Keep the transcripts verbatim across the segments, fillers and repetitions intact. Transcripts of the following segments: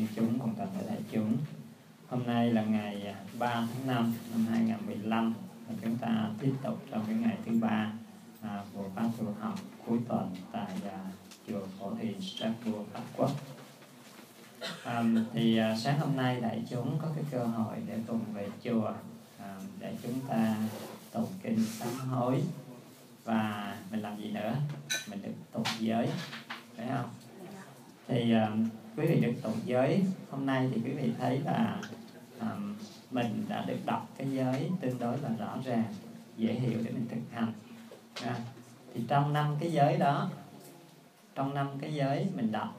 thiên chúng cùng toàn thể đại chúng. Hôm nay là ngày ba tháng năm năm hai nghìn không trăm mười lăm và chúng ta tiếp tục trong cái ngày thứ ba à, của khóa tu học cuối tuần tại à, chùa Phổ Hiền Strasbourg, Pháp Quốc. À, thì à, sáng hôm nay đại chúng có cái cơ hội để cùng về chùa à, để chúng ta tụng kinh sám hối, và mình làm gì nữa? Mình được tụng giới, phải không? Thì uh, quý vị được tụng giới hôm nay thì quý vị thấy là uh, mình đã được đọc cái giới tương đối là rõ ràng, dễ hiểu để mình thực hành. À, thì trong năm cái giới đó, trong năm cái giới mình đọc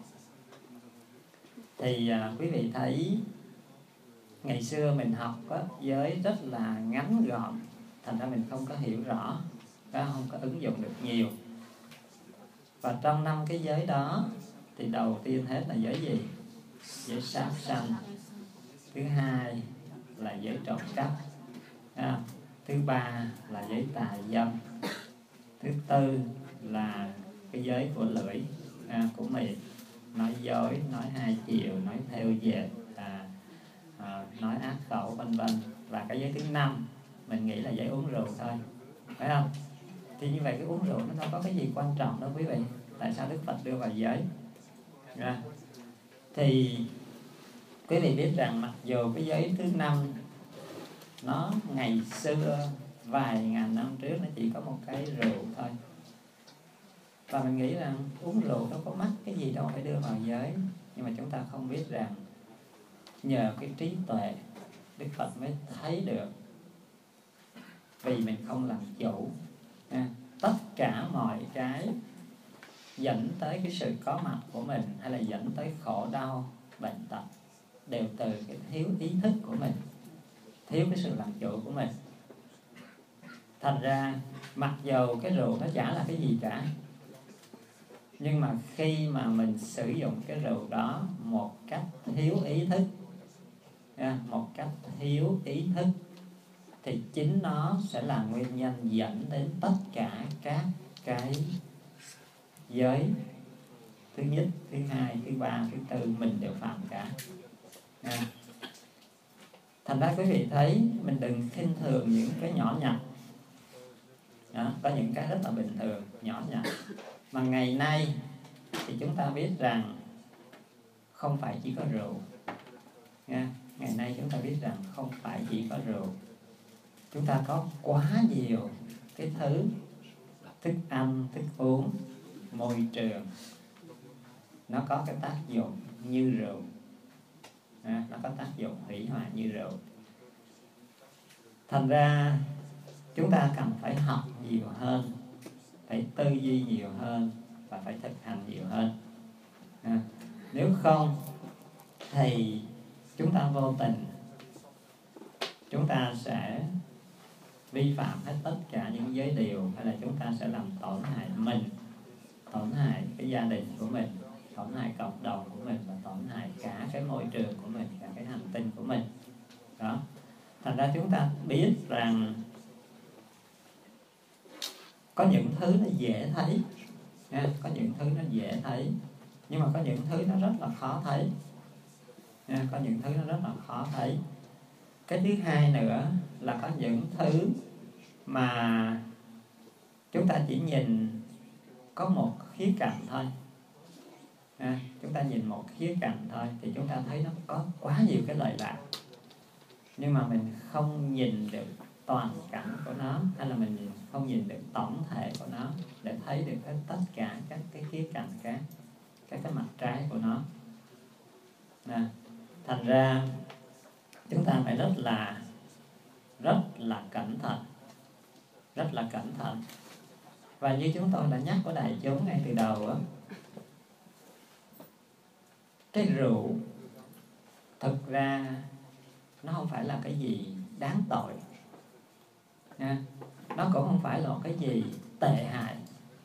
thì uh, quý vị thấy ngày xưa mình học có giới rất là ngắn gọn, thành ra mình không có hiểu rõ, không có ứng dụng được nhiều. Và trong năm cái giới đó thì đầu tiên hết là giới gì? Giới sát sanh. Thứ hai là giới trộm cắp. À, thứ ba là giới tà dâm. Thứ tư là cái giới của lưỡi, à, của miệng, nói dối, nói hai chiều, nói theo dệt, à, à, nói ác khẩu, vân vân. Và cái giới thứ năm mình nghĩ là giới uống rượu thôi, phải không? Thì như vậy cái uống rượu nó đâu có cái gì quan trọng đâu quý vị. Tại sao Đức Phật đưa vào giới? À, thì quý vị biết rằng mặc dù cái giới thứ năm nó ngày xưa vài ngàn năm trước nó chỉ có một cái rượu thôi, và mình nghĩ rằng uống rượu đâu có mắc cái gì đâu phải đưa vào giới. Nhưng mà chúng ta không biết rằng nhờ cái trí tuệ Đức Phật mới thấy được, vì mình không làm chủ à, tất cả mọi cái dẫn tới cái sự có mặt của mình hay là dẫn tới khổ đau, bệnh tật đều từ cái thiếu ý thức của mình, thiếu cái sự làm chủ của mình. Thành ra mặc dù cái rượu nó chả là cái gì cả, nhưng mà khi mà mình sử dụng cái rượu đó một cách thiếu ý thức, một cách thiếu ý thức thì chính nó sẽ là nguyên nhân dẫn đến tất cả các cái giới thứ nhất, thứ hai, thứ ba, thứ tư mình đều phạm cả. À, thành ra quý vị thấy mình đừng khinh thường những cái nhỏ nhặt. Đó, có những cái rất là bình thường, nhỏ nhặt mà ngày nay thì chúng ta biết rằng không phải chỉ có rượu. Nha. Ngày nay chúng ta biết rằng không phải chỉ có rượu, chúng ta có quá nhiều cái thứ thức ăn, thức uống, môi trường nó có cái tác dụng như rượu. À, nó có tác dụng hủy hoại như rượu. Thành ra chúng ta cần phải học nhiều hơn, phải tư duy nhiều hơn và phải thực hành nhiều hơn. À, nếu không thì chúng ta vô tình chúng ta sẽ vi phạm hết tất cả những giới điều, hay là chúng ta sẽ làm tổn hại mình, tổn hại cái gia đình của mình, tổn hại cộng đồng của mình và tổn hại cả cái môi trường của mình, cả cái hành tinh của mình. Đó. Thành ra chúng ta biết rằng có những thứ nó dễ thấy, nha. Có những thứ nó dễ thấy, nhưng mà có những thứ nó rất là khó thấy. Nha. Có những thứ nó rất là khó thấy. Cái thứ hai nữa là có những thứ mà chúng ta chỉ nhìn có một khía cạnh thôi. À, chúng ta nhìn một khía cạnh thôi thì chúng ta thấy nó có quá nhiều cái lợi lạc, nhưng mà mình không nhìn được toàn cảnh của nó, hay là mình không nhìn được tổng thể của nó để thấy được hết tất cả các cái khía cạnh khác, các cái mặt trái của nó. À, thành ra chúng ta phải rất là rất là cẩn thận, rất là cẩn thận. Và như chúng tôi đã nhắc với đại chúng ngay từ đầu đó, cái rượu thực ra nó không phải là cái gì đáng tội, nha. Nó cũng không phải là cái gì tệ hại.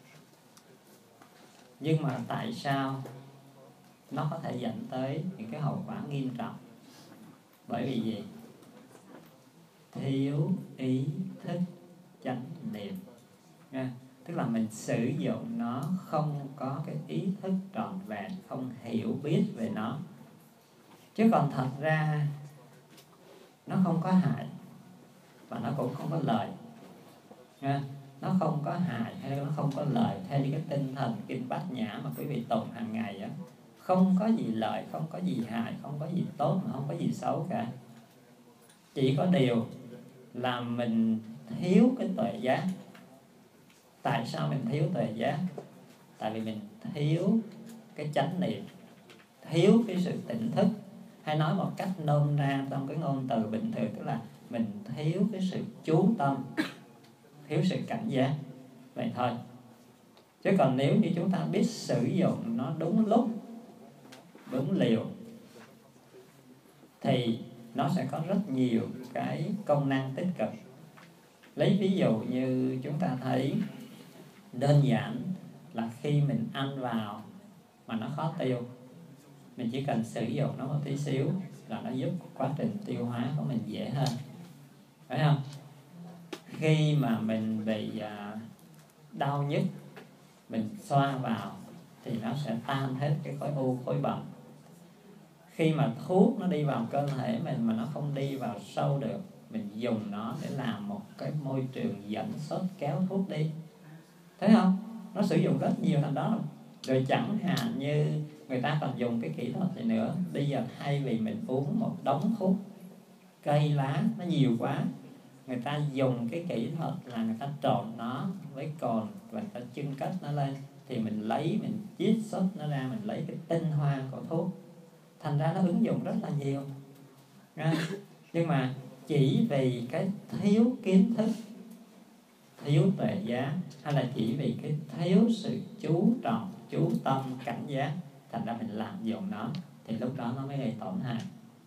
Nhưng mà tại sao nó có thể dẫn tới những cái hậu quả nghiêm trọng? Bởi vì gì? Thiếu ý thức chánh niệm, nha. Tức là mình sử dụng nó không có cái ý thức trọn vẹn, không hiểu biết về nó. Chứ còn thật ra nó không có hại và nó cũng không có lợi nha. Nó không có hại hay nó không có lợi theo như cái tinh thần kinh Bát Nhã mà quý vị tụng hàng ngày á. Không có gì lợi, không có gì hại, không có gì tốt mà không có gì xấu cả. Chỉ có điều là mình thiếu cái tuệ giác. Tại sao mình thiếu tuệ giác? Tại vì mình thiếu cái chánh niệm, thiếu cái sự tỉnh thức. Hay nói một cách nôm na trong cái ngôn từ bình thường, tức là mình thiếu cái sự chú tâm, thiếu sự cảnh giác. Vậy thôi. Chứ còn nếu như chúng ta biết sử dụng nó đúng lúc, đúng liều, thì nó sẽ có rất nhiều cái công năng tích cực. Lấy ví dụ như chúng ta thấy đơn giản là khi mình ăn vào mà nó khó tiêu, mình chỉ cần sử dụng nó một tí xíu là nó giúp quá trình tiêu hóa của mình dễ hơn, phải không? Khi mà mình bị đau nhức, mình xoa vào thì nó sẽ tan hết cái khối u, khối bầm. Khi mà thuốc nó đi vào cơ thể mình mà nó không đi vào sâu được, mình dùng nó để làm một cái môi trường dẫn sốt kéo thuốc đi, thấy không? Nó sử dụng rất nhiều thành đó. Rồi chẳng hạn như người ta còn dùng cái kỹ thuật này nữa. Bây giờ thay vì mình uống một đống thuốc cây lá nó nhiều quá, người ta dùng cái kỹ thuật là người ta trộn nó với cồn và người ta chưng cất nó lên, thì mình lấy, mình chiết xuất nó ra, mình lấy cái tinh hoa của thuốc. Thành ra nó ứng dụng rất là nhiều. Nhưng mà chỉ vì cái thiếu kiến thức, thiếu tuệ giác, hay là chỉ vì cái thiếu sự chú trọng, chú tâm, cảnh giác, thành ra mình lạm dụng nó, thì lúc đó nó mới gây tổn hại.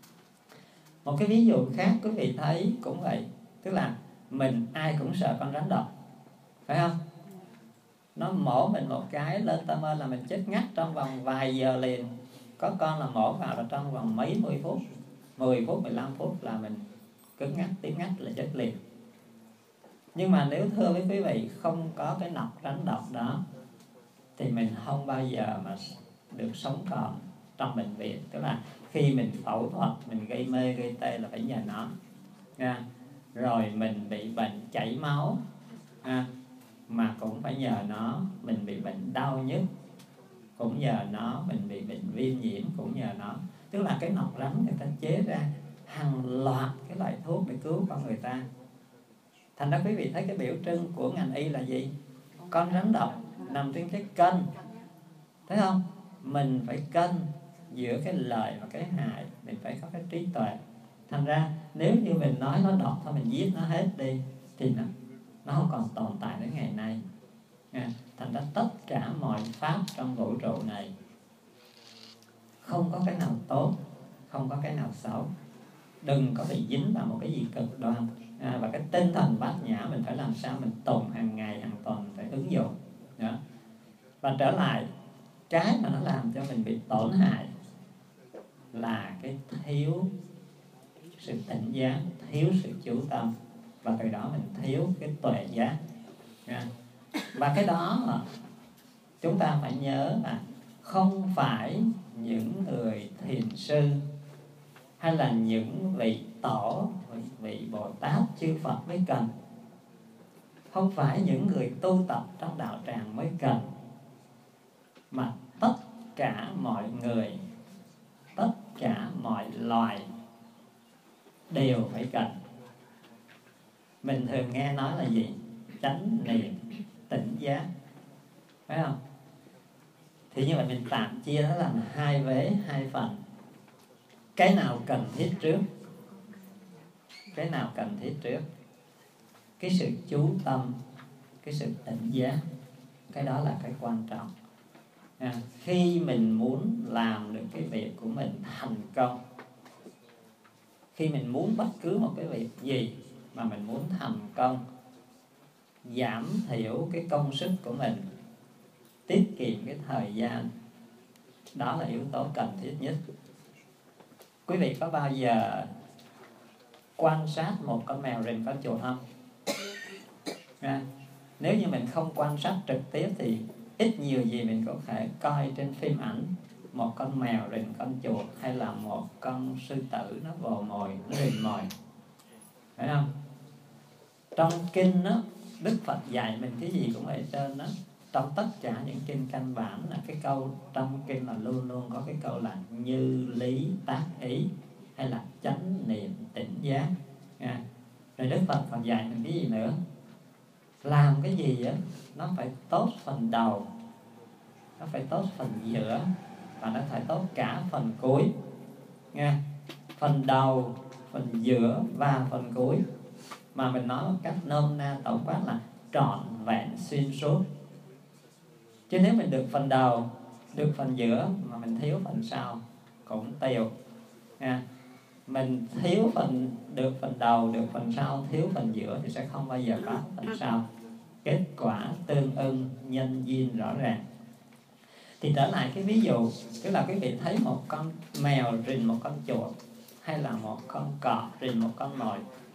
Một cái ví dụ khác quý vị thấy cũng vậy. Tức là mình ai cũng sợ con rắn độc, phải không? Nó mổ mình một cái lên tâm ơn là mình chết ngắt trong vòng vài giờ liền. Có con là mổ vào là trong vòng mấy mươi phút, mười phút, mười lăm phút là mình cứng ngắt, tím ngắt là chết liền. Nhưng mà nếu thưa với quý vị không có cái nọc rắn độc đó thì mình không bao giờ mà được sống còn trong bệnh viện. Tức là khi mình phẫu thuật, mình gây mê, gây tê là phải nhờ nó nha. Rồi mình bị bệnh chảy máu nha, mà cũng phải nhờ nó. Mình bị bệnh đau nhức cũng nhờ nó. Mình bị bệnh viêm nhiễm cũng nhờ nó. Tức là cái nọc rắn người ta chế ra hàng loạt cái loại thuốc để cứu con người ta. Thành ra quý vị thấy cái biểu trưng của ngành y là gì? Con rắn độc nằm trên cái cân, thấy không? Mình phải cân giữa cái lợi và cái hại, mình phải có cái trí tuệ. Thành ra nếu như mình nói nó độc thôi, mình giết nó hết đi, thì nó, nó không còn tồn tại đến ngày nay. Thành ra tất cả mọi pháp trong vũ trụ này không có cái nào tốt, không có cái nào xấu. Đừng có bị dính vào một cái gì cực đoan. À, và cái tinh thần Bát Nhã mình phải làm sao mình tụng hàng ngày, hàng tuần, phải ứng dụng đó. Và trở lại, cái mà nó làm cho mình bị tổn hại là cái thiếu sự tỉnh giác, thiếu sự chú tâm, và từ đó mình thiếu cái tuệ giác. Và cái đó chúng ta phải nhớ là không phải những người thiền sư hay là những vị tổ, vị Bồ Tát, chư Phật mới cần. Không phải những người tu tập trong đạo tràng mới cần, mà tất cả mọi người, tất cả mọi loài đều phải cần. Mình thường nghe nói là gì? Chánh niệm, tỉnh giác, phải không? Thì như vậy mình tạm chia nó làm hai vế, hai phần. Cái nào cần thiết trước? Cái nào cần thiết trước? Cái sự chú tâm, cái sự tỉnh giác, cái đó là cái quan trọng. À, khi mình muốn làm được cái việc của mình thành công, khi mình muốn bất cứ một cái việc gì mà mình muốn thành công, giảm thiểu cái công sức của mình, tiết kiệm cái thời gian, đó là yếu tố cần thiết nhất. Quý vị có bao giờ quan sát một con mèo rình con chuột không? À, nếu như mình không quan sát trực tiếp thì ít nhiều gì mình có thể coi trên phim ảnh một con mèo rình con chuột, hay là một con sư tử nó vồ mồi, nó rình mồi, phải không? Trong kinh đó, Đức Phật dạy mình cái gì cũng ở trên đó. Trong tất cả những kinh căn bản là cái câu trong kinh là luôn luôn có cái câu là như lý tác ý, hay là chánh niệm tỉnh giác. À, rồi Đức Phật còn dạy mình cái gì nữa? Làm cái gì á, nó phải tốt phần đầu, nó phải tốt phần giữa, và nó phải tốt cả phần cuối. Nghe, phần đầu, phần giữa và phần cuối, mà mình nói một cách nôm na tổng quát là trọn vẹn xuyên suốt. Chứ nếu mình được phần đầu, được phần giữa mà mình thiếu phần sau cũng tiêu. Nha. Mình thiếu phần được phần đầu, được phần sau, thiếu phần giữa thì sẽ không bao giờ có phần sau. Kết quả tương ưng, nhân duyên rõ ràng. Thì trở lại cái ví dụ, tức là quý vị thấy một con mèo rình một con chuột, hay là một con cọp rình một con mồi,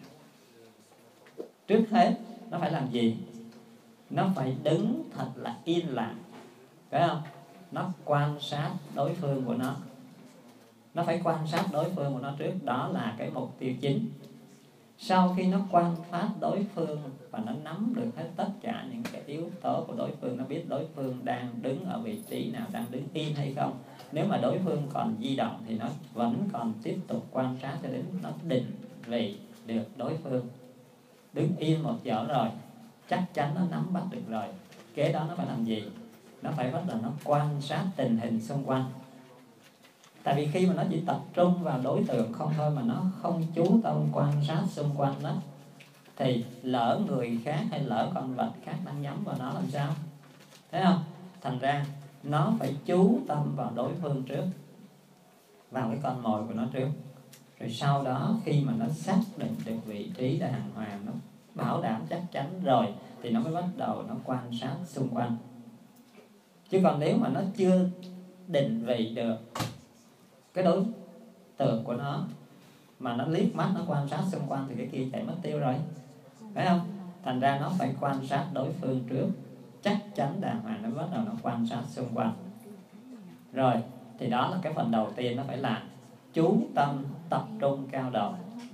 trước hết nó phải làm gì? Nó phải đứng thật là yên lặng, phải không? Nó quan sát đối phương của nó. Nó phải quan sát đối phương của nó trước, đó là cái mục tiêu chính. Sau khi nó quan sát đối phương và nó nắm được hết tất cả những cái yếu tố của đối phương, nó biết đối phương đang đứng ở vị trí nào, đang đứng yên hay không. Nếu mà đối phương còn di động thì nó vẫn còn tiếp tục quan sát cho đến nó định vị được đối phương. Đứng yên một chỗ rồi, chắc chắn nó nắm bắt được rồi. Kế đó nó phải làm gì? Nó phải bắt đầu nó quan sát tình hình xung quanh. Tại vì khi mà nó chỉ tập trung vào đối tượng không thôi, mà nó không chú tâm quan sát xung quanh đó, thì lỡ người khác hay lỡ con vật khác đang nhắm vào nó làm sao? Thấy không? Thành ra nó phải chú tâm vào đối phương trước, vào cái con mồi của nó trước. Rồi sau đó khi mà nó xác định được vị trí đàng hoàng, nó bảo đảm chắc chắn rồi, thì nó mới bắt đầu nó quan sát xung quanh. Chứ còn nếu mà nó chưa định vị được cái đối tượng của nó, mà nó liếc mắt nó quan sát xung quanh, thì cái kia chạy mất tiêu rồi, phải không? Thành ra nó phải quan sát đối phương trước, chắc chắn đàng hoàng, nó bắt đầu nó quan sát xung quanh. Rồi, thì đó là cái phần đầu tiên nó phải làm, chú tâm tập trung cao độ.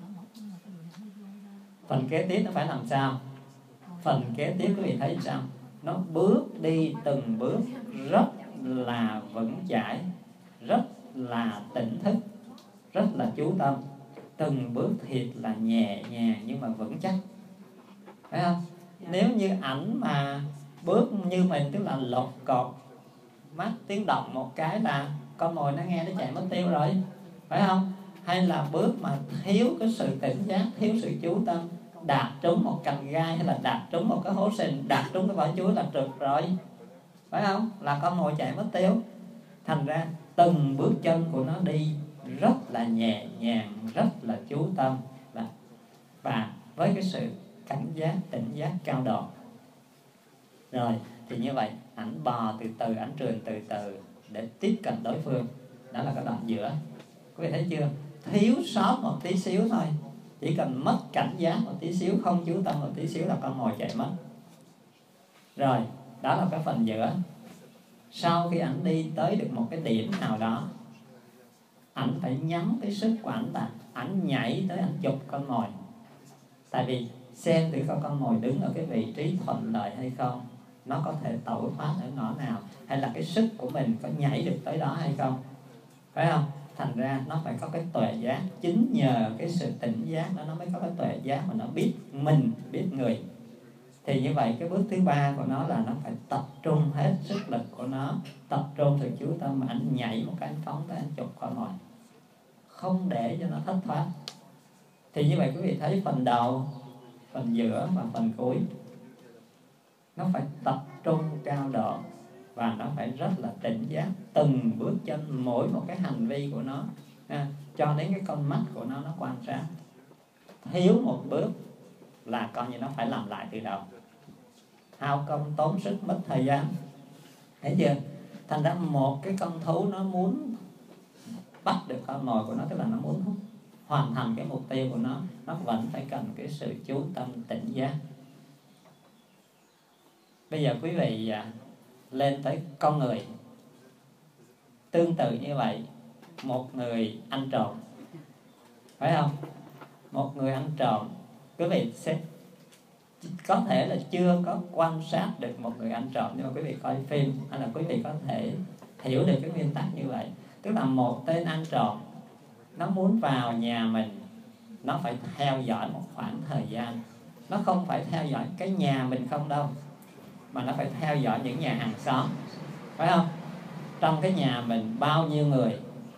Phần kế tiếp nó phải làm sao? Phần kế tiếp quý vị thấy sao? Nó bước đi từng bước rất là vững chãi, rất là tỉnh thức, rất là chú tâm. Từng bước thiệt là nhẹ nhàng nhưng mà vững chắc, phải không? Nếu như ảnh mà bước như mình, tức là lột cột, mắt tiếng động một cái là con mồi nó nghe nó chạy mất tiêu rồi, phải không? Hay là bước mà thiếu cái sự tỉnh giác, thiếu sự chú tâm, đạp trúng một cành gai, hay là đạp trúng một cái hố sình, đạp trúng cái vỏ chuối là trượt rồi, phải không? Là con mồi chạy mất tiêu. Thành ra từng bước chân của nó đi rất là nhẹ nhàng, rất là chú tâm, và, và với cái sự cảnh giác, tỉnh giác cao độ. Rồi, thì như vậy ảnh bò từ từ, ảnh trườn từ từ để tiếp cận đối phương. Đó là cái đoạn giữa. Quý vị thấy chưa? Thiếu sót một tí xíu thôi, chỉ cần mất cảnh giác một tí xíu, không chú tâm một tí xíu là con mồi chạy mất. Rồi, đó là cái phần giữa. Sau khi ảnh đi tới được một cái điểm nào đó, ảnh phải nhắm cái sức của ảnh là ảnh nhảy tới ảnh chụp con mồi. Tại vì xem thử coi con mồi đứng ở cái vị trí thuận lợi hay không, nó có thể tẩu thoát ở ngõ nào, hay là cái sức của mình có nhảy được tới đó hay không, phải không? Thành ra nó phải có cái tuệ giác. Chính nhờ cái sự tỉnh giác đó nó mới có cái tuệ giác mà nó biết mình, biết người. Thì như vậy cái bước thứ ba của nó là nó phải tập trung hết sức lực của nó, tập trung sự chú tâm, mà ảnh nhảy một cái anh phóng tới anh chụp con mồi, không để cho nó thất thoát. Thì như vậy quý vị thấy phần đầu, phần giữa và phần cuối nó phải tập trung cao độ, và nó phải rất là tỉnh giác từng bước chân, mỗi một cái hành vi của nó, ha, cho đến cái con mắt của nó nó quan sát. Thiếu một bước là coi như nó phải làm lại từ đầu, hao công tốn sức mất thời gian. Thấy chưa? Thành ra một cái con thú nó muốn bắt được con mồi của nó, tức là nó muốn hoàn thành cái mục tiêu của nó, nó vẫn phải cần cái sự chú tâm tỉnh giác. Bây giờ quý vị lên tới con người. Tương tự như vậy, một người ăn trộm, phải không? Một người ăn trộm, quý vị sẽ có thể là chưa có quan sát được một người ăn trộm, nhưng mà quý vị coi phim hay là quý vị có thể hiểu được cái nguyên tắc như vậy. Tức là một tên ăn trộm, nó muốn vào nhà mình, nó phải theo dõi một khoảng thời gian. Nó không phải theo dõi cái nhà mình không đâu, mà nó phải theo dõi những nhà hàng xóm, phải không? Trong cái nhà mình bao nhiêu người,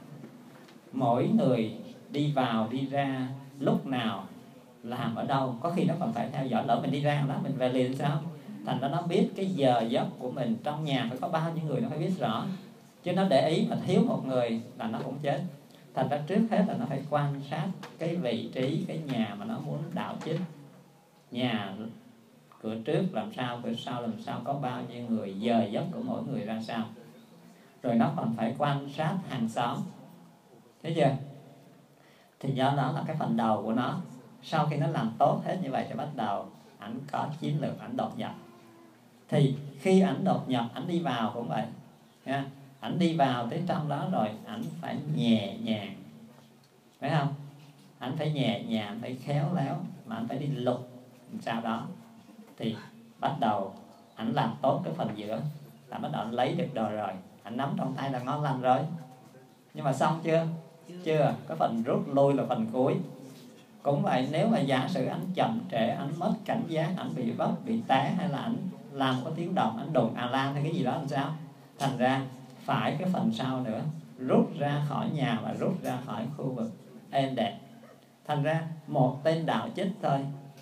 mỗi người đi vào đi ra, lúc nào, làm ở đâu, có khi nó còn phải theo dõi. Lỡ mình đi ra đó, mình về liền sao? Thành ra nó biết cái giờ giấc của mình trong nhà phải có bao nhiêu người, nó phải biết rõ. Chứ nó để ý mà thiếu một người là nó cũng chết. Thành ra trước hết là nó phải quan sát cái vị trí, cái nhà mà nó muốn đạo chích. Nhà cửa trước làm sao, cửa sau làm sao, có bao nhiêu người, giờ giấc của mỗi người ra sao. Rồi nó còn phải quan sát hàng xóm. Thấy chưa? Thì do đó là cái phần đầu của nó. Sau khi nó làm tốt hết như vậy thì bắt đầu ảnh có chiến lược, ảnh đột nhập. Thì khi ảnh đột nhập, ảnh đi vào cũng vậy nha. Ảnh đi vào tới trong đó rồi, ảnh phải nhẹ nhàng, phải không? Ảnh phải nhẹ nhàng, ảnh phải khéo léo, mà ảnh phải đi lục sau đó. Thì bắt đầu ảnh làm tốt cái phần giữa, là bắt đầu ảnh lấy được đồ rồi, ảnh nắm trong tay là ngon lành rồi. Nhưng mà xong chưa? Chưa. Cái phần rút lui là phần cuối. Cũng vậy, nếu mà giả sử ảnh chậm trễ, ảnh mất cảnh giác, ảnh bị vấp, bị té, hay là ảnh làm có tiếng động, ảnh đụng à lan hay cái gì đó làm sao? Thành ra phải cái phần sau nữa, rút ra khỏi nhà và rút ra khỏi khu vực êm đẹp. Thành ra một tên đạo chích thôi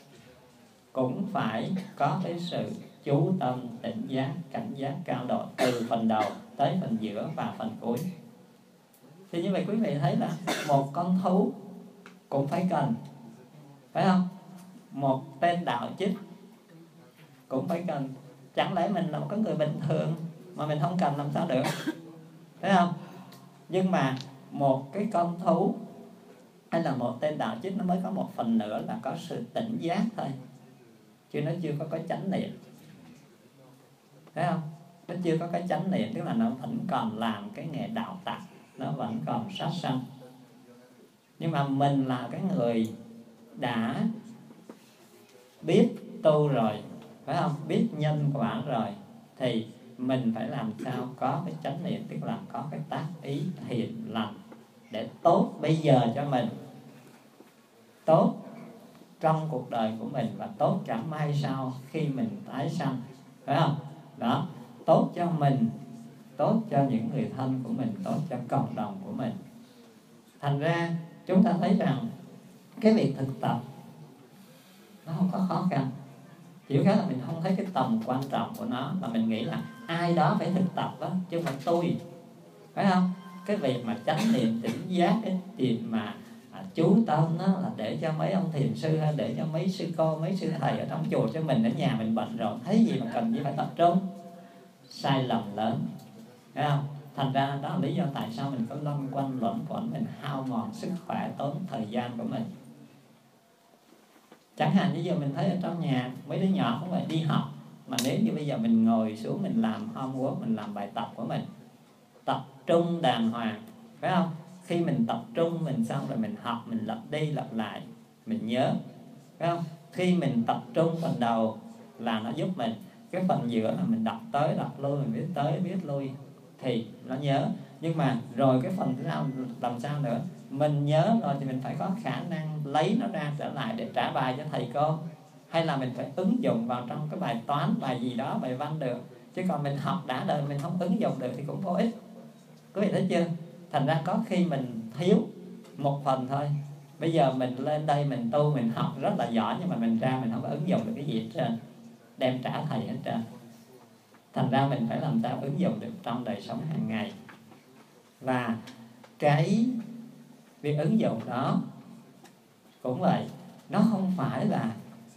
cũng phải có cái sự chú tâm, tỉnh giác, cảnh giác cao độ từ phần đầu tới phần giữa và phần cuối. Thì như vậy quý vị thấy là một con thú cũng phải cần, phải không? Một tên đạo chích cũng phải cần. Chẳng lẽ mình là một cái người bình thường mà mình không cần làm sao được, phải không? Nhưng mà một cái con thú hay là một tên đạo chích nó mới có một phần nữa là có sự tỉnh giác thôi, chứ nó chưa có cái chánh niệm, phải không? Nó chưa có cái chánh niệm, tức là nó vẫn còn làm cái nghề đạo tặc, nó vẫn còn sát sanh. Nhưng mà mình là cái người đã biết tu rồi, phải không? Biết nhân quả rồi, thì mình phải làm sao có cái chánh niệm, tức là có cái tác ý thiện lành để tốt bây giờ cho mình, tốt trong cuộc đời của mình và tốt cả mai sau khi mình tái sanh, phải không? Đó, tốt cho mình, tốt cho những người thân của mình, tốt cho cộng đồng của mình. Thành ra chúng ta thấy rằng cái việc thực tập nó không có khó khăn. Chỉ khác là mình không thấy cái tầm quan trọng của nó, mà mình nghĩ là ai đó phải thực tập đó, chứ không phải tôi, phải không? Cái việc mà chánh niệm, tỉnh giác, cái việc mà à, chú tâm đó là để cho mấy ông thiền sư hay để cho mấy sư cô, mấy sư thầy ở trong chùa, cho mình ở nhà mình bận rộn, thấy gì mà cần gì phải tập trung. Sai lầm lớn, phải không? Thành ra đó là lý do tại sao mình có loanh quanh luẩn quẩn, mình hao mòn sức khỏe, tốn thời gian của mình. Chẳng hạn như giờ mình thấy ở trong nhà mấy đứa nhỏ cũng phải đi học, mà nếu như bây giờ mình ngồi xuống mình làm homework, mình làm bài tập của mình, tập trung đàng hoàng, phải không? Khi mình tập trung mình xong rồi mình học, mình lặp đi lặp lại, mình nhớ, phải không? Khi mình tập trung phần đầu là nó giúp mình, cái phần giữa là mình đọc tới đọc lui, mình biết tới biết lui thì nó nhớ. Nhưng mà rồi cái phần thứ nào làm sao nữa? Mình nhớ rồi thì mình phải có khả năng lấy nó ra trở lại để trả bài cho thầy cô, hay là mình phải ứng dụng vào trong cái bài toán, bài gì đó, bài văn được. Chứ còn mình học đã đời mình không ứng dụng được thì cũng vô ích. Quý vị thấy chưa? Thành ra có khi mình thiếu một phần thôi. Bây giờ mình lên đây mình tu, mình học rất là giỏi, nhưng mà mình ra mình không có ứng dụng được cái gì hết trơn, đem trả thầy hết trơn. Thành ra mình phải làm sao ứng dụng được trong đời sống hàng ngày. Và cái việc ứng dụng đó cũng vậy, nó không phải là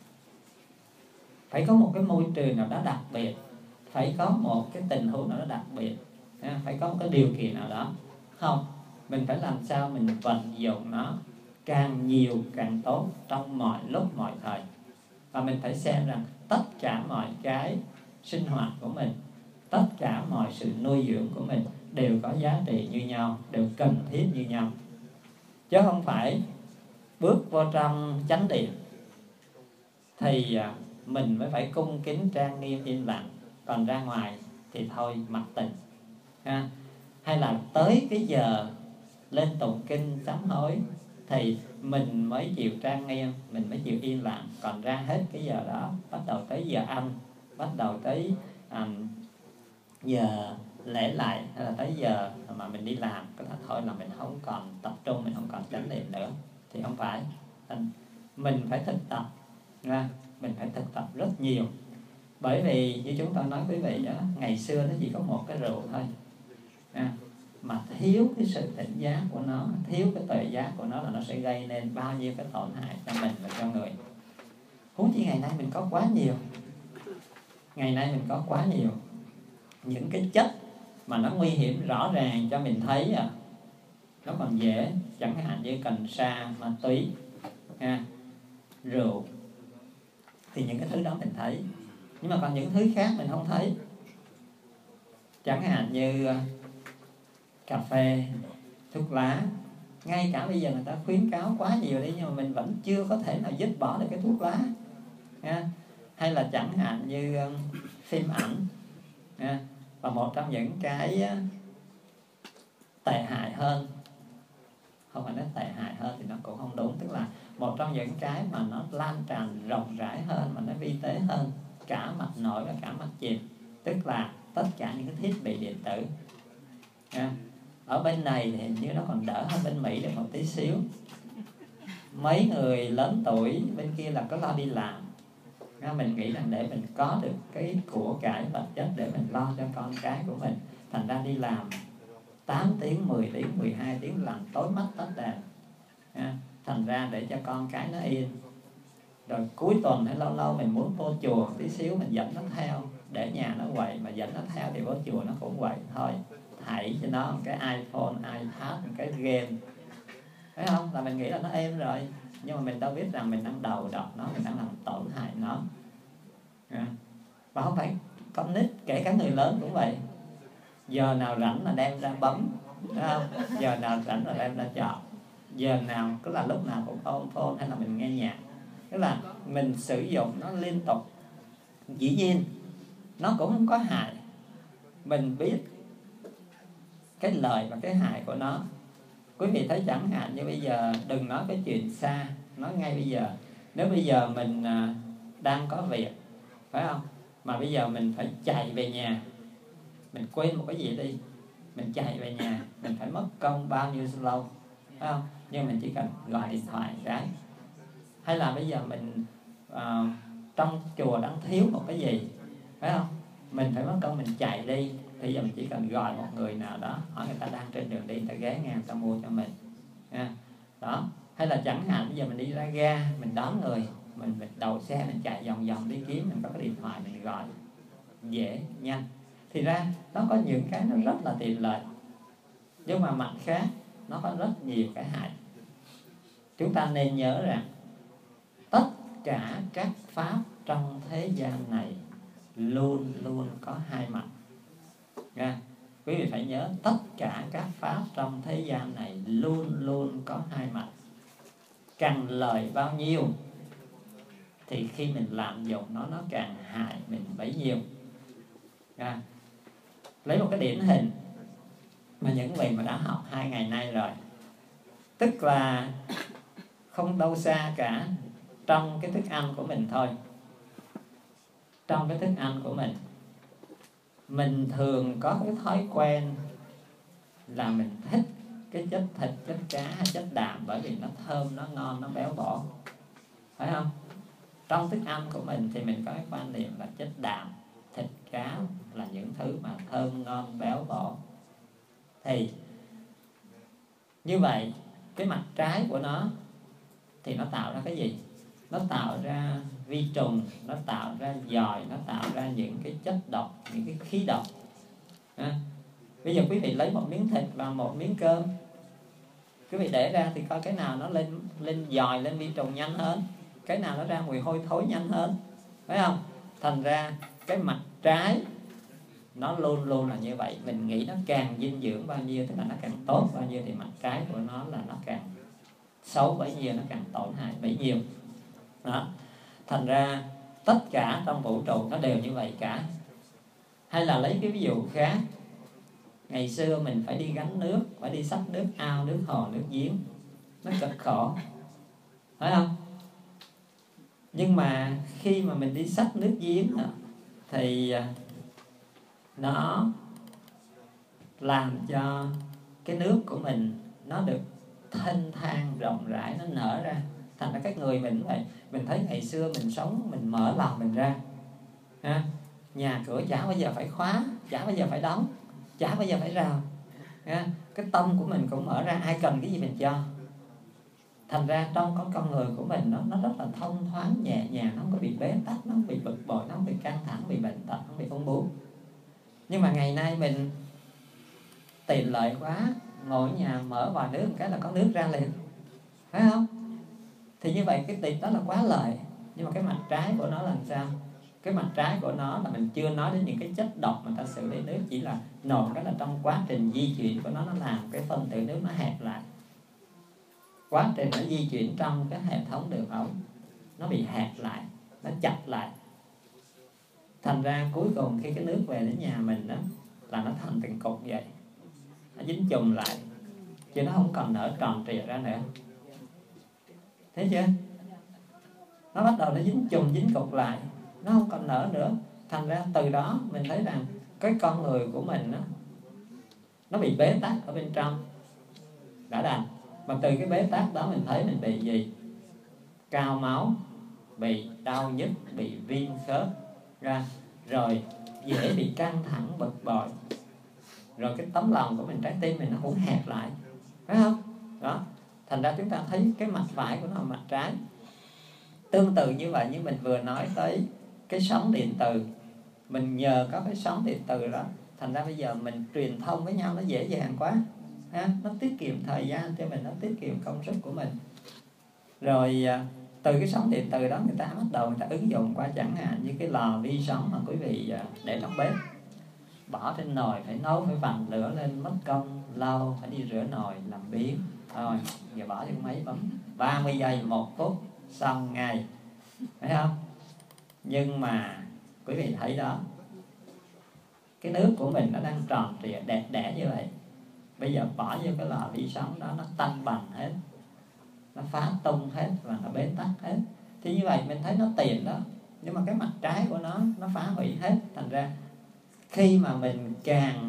phải có một cái môi trường nào đó đặc biệt, phải có một cái tình huống nào đó đặc biệt, phải có một cái điều kiện nào đó. Không, mình phải làm sao mình vận dụng nó càng nhiều càng tốt trong mọi lúc mọi thời. Và mình phải xem rằng tất cả mọi cái sinh hoạt của mình, tất cả mọi sự nuôi dưỡng của mình đều có giá trị như nhau, đều cần thiết như nhau. Chứ không phải bước vô trong chánh điện thì mình mới phải cung kính trang nghiêm im lặng, còn ra ngoài thì thôi mặc tình ha. Hay là tới cái giờ lên tụng kinh sám hối thì mình mới chịu trang nghiêm, mình mới chịu im lặng, còn ra hết cái giờ đó, bắt đầu tới giờ ăn, bắt đầu tới um, giờ lễ lại, hay là tới giờ mà mình đi làm, cái là thôi là mình không còn tập trung, mình không còn chánh niệm nữa, thì không phải. Mình phải thực tập, mình phải thực tập rất nhiều. Bởi vì như chúng ta nói quý vị đó, ngày xưa nó chỉ có một cái rượu thôi à, mà thiếu cái sự tỉnh giác của nó, thiếu cái tuệ giác của nó là nó sẽ gây nên bao nhiêu cái tổn hại cho mình và cho người. Huống chi ngày nay mình có quá nhiều, ngày nay mình có quá nhiều những cái chất mà nó nguy hiểm rõ ràng cho mình thấy à, nó còn dễ, chẳng hạn như cần sa, ma túy, ha, rượu, thì những cái thứ đó mình thấy. Nhưng mà còn những thứ khác mình không thấy, chẳng hạn như cà phê, thuốc lá. Ngay cả bây giờ người ta khuyến cáo quá nhiều đi, nhưng mà mình vẫn chưa có thể nào dứt bỏ được cái thuốc lá ha. Hay là chẳng hạn như phim ảnh ha. Và một trong những cái tệ hại hơn, không phải nói tệ hại hơn thì nó cũng không đúng, tức là một trong những cái mà nó lan tràn rộng rãi hơn, mà nó vi tế hơn cả mặt nội và cả mặt chìm, tức là tất cả những cái thiết bị điện tử ha. Ở bên này thì hình như nó còn đỡ hơn bên Mỹ được một tí xíu. Mấy người lớn tuổi bên kia là có lo đi làm, mình nghĩ rằng để mình có được cái của cải vật chất để mình lo cho con cái của mình, thành ra đi làm tám tiếng, mười tiếng, mười hai tiếng làm tối mắt tắt đèn, thành ra để cho con cái nó yên. Rồi cuối tuần hay lâu lâu mình muốn vô chùa tí xíu, mình dẫn nó theo, để nhà nó quậy mà dẫn nó theo thì vô chùa nó cũng quậy thôi. Thảy cho nó một cái iPhone, iPad, một cái game, phải không? Là mình nghĩ là nó êm rồi, nhưng mà mình đâu biết rằng mình đang đầu độc nó, mình đang làm tổn hại nó. Và không phải con nít, kể cả người lớn cũng vậy. Giờ nào rảnh là đem ra bấm, phải không? Giờ nào rảnh là đem ra chọn, giờ nào cứ là lúc nào cũng ôm phone hay là mình nghe nhạc. Tức là mình sử dụng nó liên tục. Dĩ nhiên nó cũng không có hại, mình biết cái lợi và cái hại của nó. Quý vị thấy chẳng hạn như bây giờ, đừng nói cái chuyện xa, nói ngay bây giờ. Nếu bây giờ mình đang có việc, phải không, mà bây giờ mình phải chạy về nhà, mình quên một cái gì đi, mình chạy về nhà, mình phải mất công bao nhiêu lâu, phải không? Nhưng mình chỉ cần gọi điện thoại cái. Hay là bây giờ mình uh, trong chùa đang thiếu một cái gì, phải không, mình phải mất công mình chạy đi, thì giờ mình chỉ cần gọi một người nào đó, hỏi người ta đang trên đường đi, người ta ghé ngang, người ta mua cho mình ha. Đó. Hay là chẳng hạn bây giờ mình đi ra ga, mình đón người, mình, mình đầu xe, mình chạy vòng vòng đi kiếm, mình có cái điện thoại mình gọi, dễ, nhanh. Thì ra nó có những cái nó rất là tiện lợi, nhưng mà mặt khác nó có rất nhiều cái hại. Chúng ta nên nhớ rằng tất cả các pháp trong thế gian này luôn luôn có hai mặt nha. Quý vị phải nhớ, tất cả các pháp trong thế gian này luôn luôn có hai mặt. Càng lợi bao nhiêu thì khi mình lạm dụng nó, nó càng hại mình bấy nhiêu nha. Lấy một cái điển hình mà những vị mà đã học hai ngày nay rồi, tức là không đâu xa cả, trong cái thức ăn của mình thôi. Trong cái thức ăn của mình, mình thường có cái thói quen là mình thích cái chất thịt, chất cá hay chất đạm, bởi vì nó thơm, nó ngon, nó béo bổ, phải không? Trong thức ăn của mình thì mình có cái quan niệm là chất đạm, thịt cá là những thứ mà thơm ngon, béo bổ. Thì như vậy cái mặt trái của nó thì nó tạo ra cái gì? Nó tạo ra vi trùng, nó tạo ra giòi, nó tạo ra những cái chất độc, những cái khí độc. À, bây giờ quý vị lấy một miếng thịt và một miếng cơm, quý vị để ra thì coi cái nào nó lên lên giòi, lên vi trùng nhanh hơn, cái nào nó ra mùi hôi thối nhanh hơn, phải không? Thành ra cái mặt trái nó luôn luôn là như vậy. Mình nghĩ nó càng dinh dưỡng bao nhiêu, tức là nó càng tốt bao nhiêu, thì mặt trái của nó là nó càng xấu bấy nhiêu, nó càng tổn hại bấy nhiêu. Đó. Thành ra tất cả trong vũ trụ nó đều như vậy cả. Hay là lấy cái ví dụ khác, ngày xưa mình phải đi gánh nước, phải đi xách nước ao, nước hồ, nước giếng, nó cực khổ, phải không? Nhưng mà khi mà mình đi xách nước giếng thì nó làm cho cái nước của mình nó được thênh thang rộng rãi, nó nở ra. Thành ra các người mình vậy, mình thấy ngày xưa mình sống, mình mở lòng mình ra ha, nhà cửa chả bao giờ phải khóa, chả bao giờ phải đóng, chả bao giờ phải rào ha. Cái tâm của mình cũng mở ra, ai cần cái gì mình cho. Thành ra trong con con người của mình nó nó rất là thông thoáng, nhẹ nhàng, nó không có bị bế tắc, nó không bị bực bội, nó không bị căng thẳng, bị bệnh tật, không bị ung bướu. Nhưng mà ngày nay mình tiện lợi quá, ngồi ở nhà mở vòi nước một cái là có nước ra liền, phải không? Thì như vậy cái tiện đó là quá lợi. Nhưng mà cái mặt trái của nó là làm sao? Cái mặt trái của nó là mình chưa nói đến những cái chất độc mà ta xử lý nước, chỉ là nổi cái là trong quá trình di chuyển của nó, nó làm cái phân tử nước nó hẹp lại. Quá trình nó di chuyển trong cái hệ thống đường ống nó bị hẹp lại, nó chặt lại. Thành ra cuối cùng khi cái nước về đến nhà mình đó, là nó thành từng cục vậy, nó dính chùm lại, chứ nó không còn nở tròn trịa ra nữa. Thấy chưa? Nó bắt đầu nó dính chùm, dính cục lại, nó không còn nở nữa. Thành ra từ đó mình thấy rằng cái con người của mình đó, nó bị bế tắc ở bên trong đã đành. Mà từ cái bế tắc đó mình thấy mình bị gì? Cao máu, bị đau nhức, bị viêm khớp ra, rồi dễ bị căng thẳng, bực bội. Rồi cái tấm lòng của mình, trái tim mình nó cũng hẹp lại, phải không? Đó. Thành ra chúng ta thấy cái mặt phải của nó là mặt trái. Tương tự như vậy, như mình vừa nói tới cái sóng điện từ, mình nhờ có cái sóng điện từ đó, thành ra bây giờ mình truyền thông với nhau nó dễ dàng quá ha? Nó tiết kiệm thời gian cho mình, nó tiết kiệm công sức của mình. Rồi từ cái sóng điện từ đó người ta bắt đầu người ta ứng dụng qua, chẳng hạn như cái lò vi sóng mà quý vị để trong bếp, bỏ trên nồi phải nấu, phải vặn lửa lên, mất công lâu, phải đi rửa nồi làm biếng. Rồi giờ bỏ vô máy bấm ba mươi giây, một phút xong ngay, phải không? Nhưng mà quý vị thấy đó, cái nước của mình nó đang tròn trịa đẹp đẽ như vậy, bây giờ bỏ vô cái lò vi sóng đó, nó tanh bành hết, nó phá tung hết và nó bế tắc hết. Thì như vậy mình thấy nó tiền đó, nhưng mà cái mặt trái của nó nó phá hủy hết. Thành ra khi mà mình càng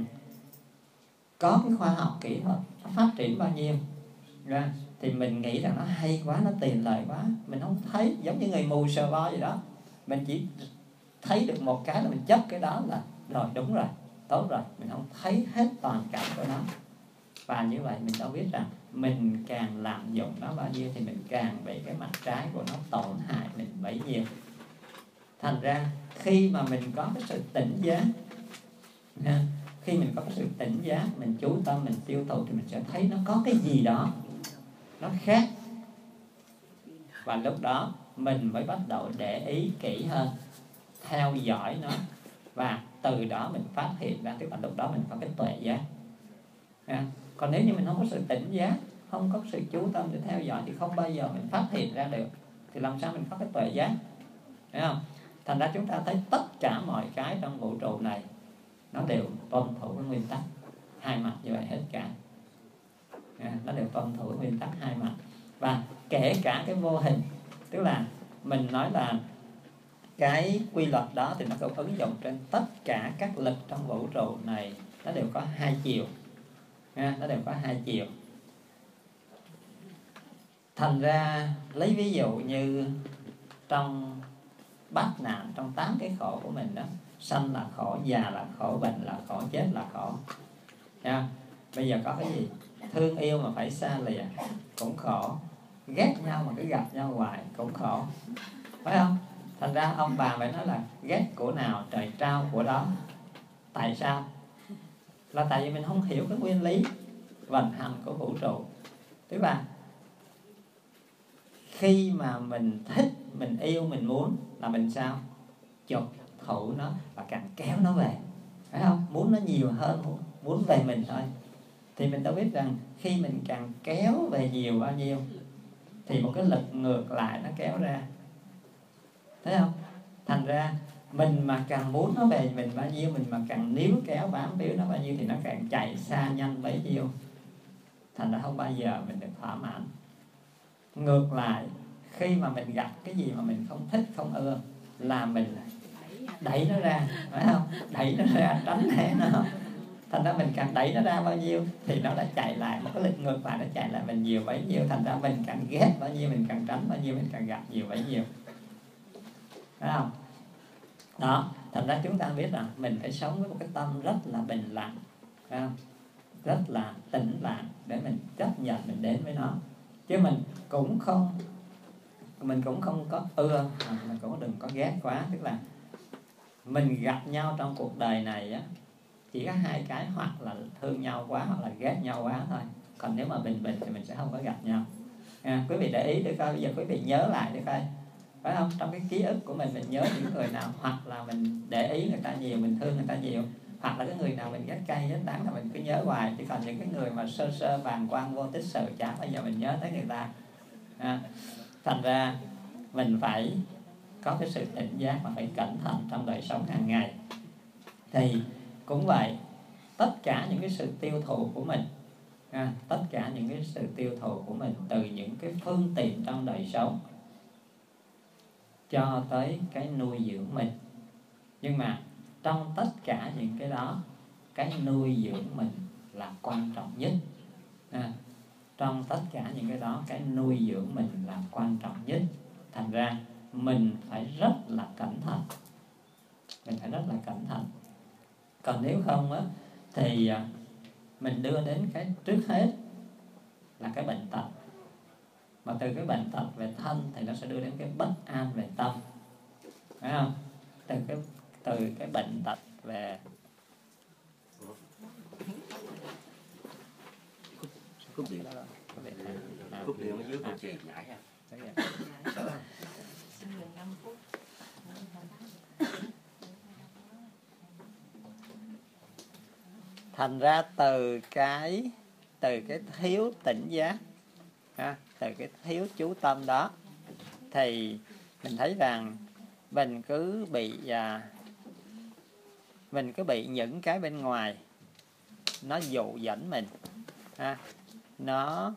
có cái khoa học kỹ thuật nó phát triển bao nhiêu ra, thì mình nghĩ rằng nó hay quá, nó tiền lợi quá, mình không thấy. Giống như người mù sờ vo vậy đó, mình chỉ thấy được một cái là mình chấp cái đó là rồi, đúng rồi, tốt rồi, mình không thấy hết toàn cảnh của nó. Và như vậy mình đâu biết rằng mình càng lạm dụng nó bao nhiêu thì mình càng bị cái mặt trái của nó tổn hại mình bấy nhiêu. Thành ra khi mà mình có cái sự tỉnh giác, khi mình có cái sự tỉnh giác, mình chú tâm, mình tiêu thụ, thì mình sẽ thấy nó có cái gì đó nó khác. Và lúc đó mình mới bắt đầu để ý kỹ hơn, theo dõi nó, và từ đó mình phát hiện ra. Tức là lúc đó mình có cái tuệ giác. Còn nếu như mình không có sự tỉnh giác, không có sự chú tâm để theo dõi, thì không bao giờ mình phát hiện ra được. Thì làm sao mình có cái tuệ giác? Thấy không? Thành ra chúng ta thấy tất cả mọi cái trong vũ trụ này nó đều tuân thủ cái nguyên tắc hai mặt như vậy hết cả. Nó đều tuân thủ cái nguyên tắc hai mặt. Và kể cả cái vô hình, tức là mình nói là cái quy luật đó thì nó cũng ứng dụng trên tất cả các lực trong vũ trụ này, nó đều có hai chiều. Nó đều có hai chiều. Thành ra lấy ví dụ như trong bát nạn, trong tám cái khổ của mình đó, sanh là khổ, già là khổ, bệnh là khổ, chết là khổ. Nha. Bây giờ có cái gì? Thương yêu mà phải xa lìa cũng khổ, ghét nhau mà cứ gặp nhau hoài cũng khổ, phải không? Thành ra ông bà phải nói là ghét của nào trời trao của đó. Tại sao? Là tại vì mình không hiểu cái nguyên lý vận hành của vũ trụ. Tức là khi mà mình thích, mình yêu, mình muốn là mình sao? Chụp thụ nó và càng kéo nó về. phải không? Muốn nó nhiều hơn, muốn về mình thôi. Thì mình đã biết rằng khi mình càng kéo về nhiều bao nhiêu thì một cái lực ngược lại nó kéo ra, thấy không? Thành ra mình mà càng muốn nó về mình bao nhiêu, mình mà càng níu kéo bám víu nó bao nhiêu thì nó càng chạy xa nhanh bấy nhiêu. Thành ra không bao giờ mình được thỏa mãn. Ngược lại, khi mà mình gặp cái gì mà mình không thích, không ưa, là mình đẩy nó ra, phải không? Đẩy nó ra, tránh né nó. Thành ra mình càng đẩy nó ra bao nhiêu thì nó đã chạy lại, một cái lực ngược lại nó chạy lại mình nhiều bấy nhiêu. Thành ra mình càng ghét bao nhiêu, mình càng tránh bao nhiêu, mình càng gặp nhiều bấy nhiêu, phải không? Đó, thành ra chúng ta biết rằng mình phải sống với một cái tâm rất là bình lặng, phải không? Rất là tĩnh lặng để mình chấp nhận mình đến với nó. Chứ mình cũng không mình cũng không có ưa, mình cũng đừng có ghét quá. Tức là mình gặp nhau trong cuộc đời này á, chỉ có hai cái, hoặc là thương nhau quá hoặc là ghét nhau quá thôi. Còn nếu mà bình bình thì mình sẽ không có gặp nhau. À, quý vị để ý để coi, bây giờ quý vị nhớ lại để coi, phải không? Trong cái ký ức của mình, mình nhớ những người nào hoặc là mình để ý người ta nhiều, mình thương người ta nhiều, hoặc là cái người nào mình ghét cay ghét đắng là mình cứ nhớ hoài. Chỉ còn những cái người mà sơ sơ bàng quang vô tích sự, chả bao giờ mình nhớ tới người ta. À, thành ra mình phải có cái sự tỉnh giác và phải cẩn thận trong đời sống hàng ngày. Thì cũng vậy, tất cả những cái sự tiêu thụ của mình, à, tất cả những cái sự tiêu thụ của mình, từ những cái phương tiện trong đời sống cho tới cái nuôi dưỡng mình. Nhưng mà trong tất cả những cái đó, cái nuôi dưỡng mình là quan trọng nhất. À, trong tất cả những cái đó, cái nuôi dưỡng mình là quan trọng nhất. Thành ra mình phải rất là cẩn thận. Mình phải rất là cẩn thận. Còn nếu không á, thì mình đưa đến cái trước hết là cái bệnh tật. Mà từ cái bệnh tật về thân thì nó sẽ đưa đến cái bất an về tâm, phải không? Từ cái, từ cái bệnh tật về cúp điện, cúp điện ở dưới còn chèn nhảy ha. Thành ra từ cái từ cái thiếu tỉnh giác, ha, từ cái thiếu chú tâm đó, thì mình thấy rằng mình cứ bị à, mình cứ bị những cái bên ngoài nó dụ dẫn mình, ha, nó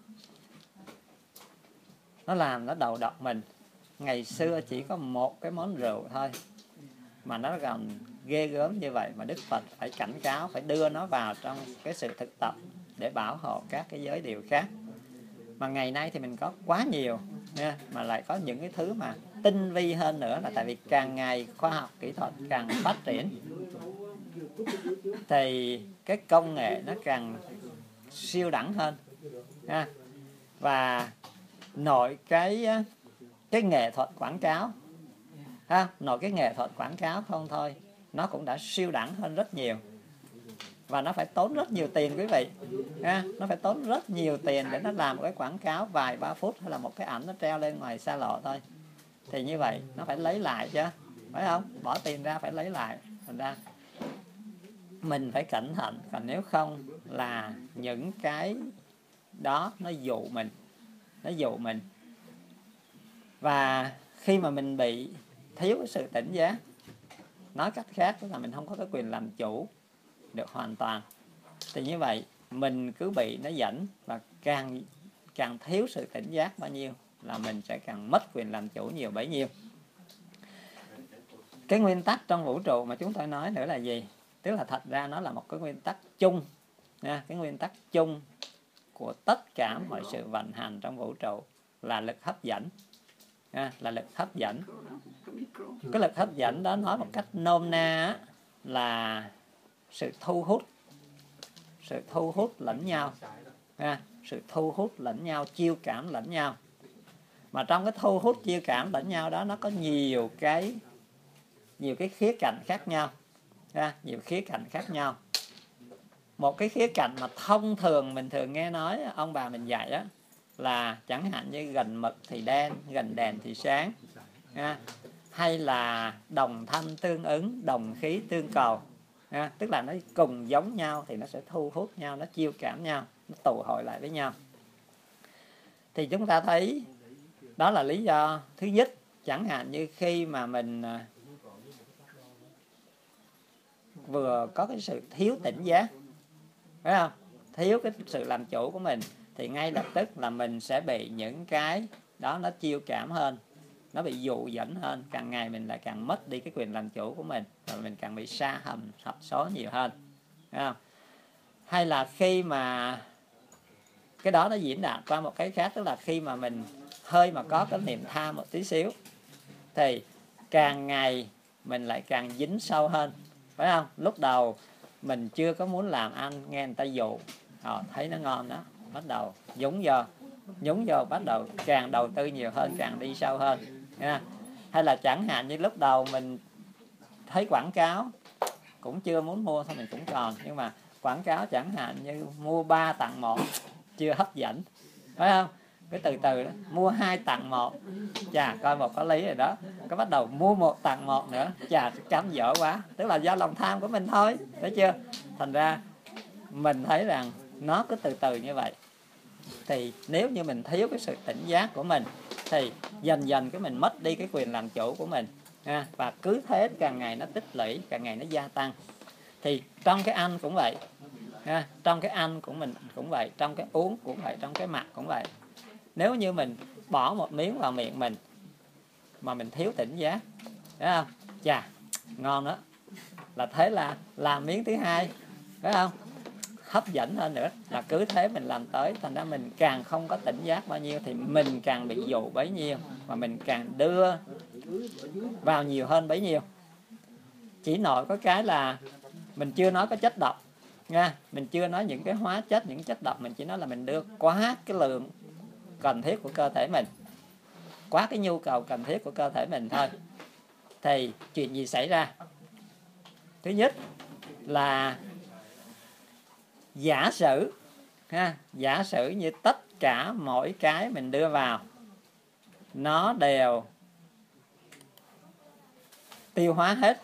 nó làm nó đầu độc mình. Ngày xưa chỉ có một cái món rượu thôi mà nó còn ghê gớm như vậy, mà Đức Phật phải cảnh cáo, phải đưa nó vào trong cái sự thực tập để bảo hộ các cái giới điều khác. Mà ngày nay thì mình có quá nhiều nha, mà lại có những cái thứ mà tinh vi hơn nữa, là tại vì càng ngày khoa học kỹ thuật càng phát triển thì cái công nghệ nó càng siêu đẳng hơn ha. Và nội cái cái nghệ thuật quảng cáo ha, nội cái nghệ thuật quảng cáo không thôi, nó cũng đã siêu đẳng hơn rất nhiều. Và nó phải tốn rất nhiều tiền quý vị ha. Nó phải tốn rất nhiều tiền để nó làm một cái quảng cáo vài ba phút, hay là một cái ảnh nó treo lên ngoài xa lộ thôi. Thì như vậy nó phải lấy lại chứ, phải không? Bỏ tiền ra phải lấy lại. Thành ra mình phải cẩn thận. Còn nếu không là những cái đó nó dụ mình, nó dụ mình. Và khi mà mình bị thiếu cái sự tỉnh giác, nói cách khác là mình không có cái quyền làm chủ được hoàn toàn, thì như vậy mình cứ bị nó dẫn, và càng càng thiếu sự tỉnh giác bao nhiêu là mình sẽ càng mất quyền làm chủ nhiều bấy nhiêu. Cái nguyên tắc trong vũ trụ mà chúng tôi nói nữa là gì? Tức là thật ra nó là một cái nguyên tắc chung nha. Cái nguyên tắc chung của tất cả mọi sự vận hành trong vũ trụ là lực hấp dẫn nha, là lực hấp dẫn. Cái lực hấp dẫn đó nói một cách nôm na là sự thu hút, sự thu hút lẫn nhau ha, sự thu hút lẫn nhau, chiêu cảm lẫn nhau. Mà trong cái thu hút chiêu cảm lẫn nhau đó, nó có nhiều cái nhiều cái khía cạnh khác nhau ha, nhiều khía cạnh khác nhau. Một cái khía cạnh mà thông thường mình thường nghe nói ông bà mình dạy đó là chẳng hạn như gần mực thì đen, gần đèn thì sáng ha, hay là đồng thanh tương ứng, đồng khí tương cầu À, tức là nó cùng giống nhau thì nó sẽ thu hút nhau, nó chiêu cảm nhau, nó tụ hội lại với nhau. Thì chúng ta thấy đó là lý do thứ nhất. Chẳng hạn như khi mà mình vừa có cái sự thiếu tỉnh giác, phải không? Thiếu cái sự làm chủ của mình, thì ngay lập tức là mình sẽ bị những cái đó nó chiêu cảm hơn, nó bị dụ dẫn hơn. Càng ngày mình lại càng mất đi cái quyền làm chủ của mình, và mình càng bị sa hầm hấp số nhiều hơn, phải không? Hay là khi mà cái đó nó diễn đạt qua một cái khác, tức là khi mà mình hơi mà có cái niềm tham một tí xíu, thì càng ngày mình lại càng dính sâu hơn, phải không? Lúc đầu mình chưa có muốn làm ăn, nghe người ta dụ, ờ, thấy nó ngon đó, bắt đầu nhúng vô, nhúng vô bắt đầu càng đầu tư nhiều hơn, càng đi sâu hơn nha. Hay là chẳng hạn như lúc đầu mình thấy quảng cáo cũng chưa muốn mua thôi, mình cũng còn, nhưng mà quảng cáo chẳng hạn như mua ba tặng một chưa hấp dẫn, phải không? Cái từ từ đó, mua hai tặng một, chà coi một có lý rồi đó, cái bắt đầu mua một tặng một nữa, chà cám dỗ quá, tức là do lòng tham của mình thôi, thấy chưa? Thành ra mình thấy rằng nó cứ từ từ như vậy. Thì nếu như mình thiếu cái sự tỉnh giác của mình, thì dần dần cái mình mất đi cái quyền làm chủ của mình, ha, và cứ thế càng ngày nó tích lũy, càng ngày nó gia tăng. Thì trong cái ăn cũng vậy, ha, trong cái ăn của mình cũng vậy, trong cái uống cũng vậy, trong cái mặc cũng vậy. Nếu như mình bỏ một miếng vào miệng mình mà mình thiếu tỉnh giác, thấy không? Chà, ngon đó, là thế là làm miếng thứ hai, phải không? Hấp dẫn hơn nữa, là cứ thế mình làm tới. Thành ra mình càng không có tỉnh giác bao nhiêu thì mình càng bị dụ bấy nhiêu, và mình càng đưa vào nhiều hơn bấy nhiêu. Chỉ nội có cái là mình chưa nói có chất độc nha, mình chưa nói những cái hóa chất, những chất độc, mình chỉ nói là mình đưa quá cái lượng cần thiết của cơ thể mình, quá cái nhu cầu cần thiết của cơ thể mình thôi. Thì chuyện gì xảy ra? Thứ nhất là giả sử ha, giả sử như tất cả mỗi cái mình đưa vào nó đều tiêu hóa hết,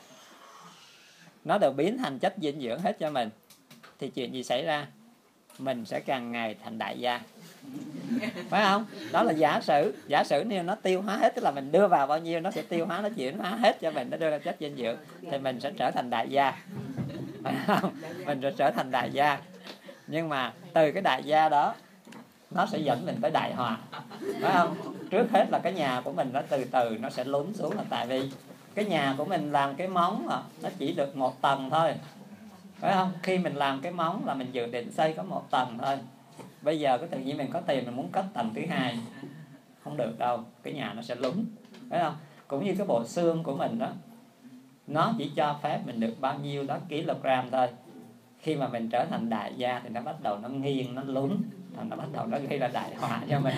nó đều biến thành chất dinh dưỡng hết cho mình, thì chuyện gì xảy ra? Mình sẽ càng ngày thành đại gia, phải không? Đó là giả sử. Giả sử nếu nó tiêu hóa hết, tức là mình đưa vào bao nhiêu nó sẽ tiêu hóa, nó chuyển hóa hết cho mình, nó đưa ra chất dinh dưỡng, thì mình sẽ trở thành đại gia, phải không? Mình sẽ trở thành đại gia. Nhưng mà từ cái đại gia đó nó sẽ dẫn mình tới đại họa, phải không? Trước hết là cái nhà của mình nó từ từ nó sẽ lún xuống, là tại vì cái nhà của mình làm cái móng mà nó chỉ được một tầng thôi, phải không? Khi mình làm cái móng là mình dự định xây có một tầng thôi. Bây giờ cái tự nhiên mình có tiền, mình muốn cất tầng thứ hai, không được đâu, cái nhà nó sẽ lún, phải không? Cũng như cái bộ xương của mình đó, nó chỉ cho phép mình được bao nhiêu đó kg thôi. Khi mà mình trở thành đại gia thì nó bắt đầu nó nghiêng, nó lún, nó bắt đầu nó gây ra đại họa cho mình.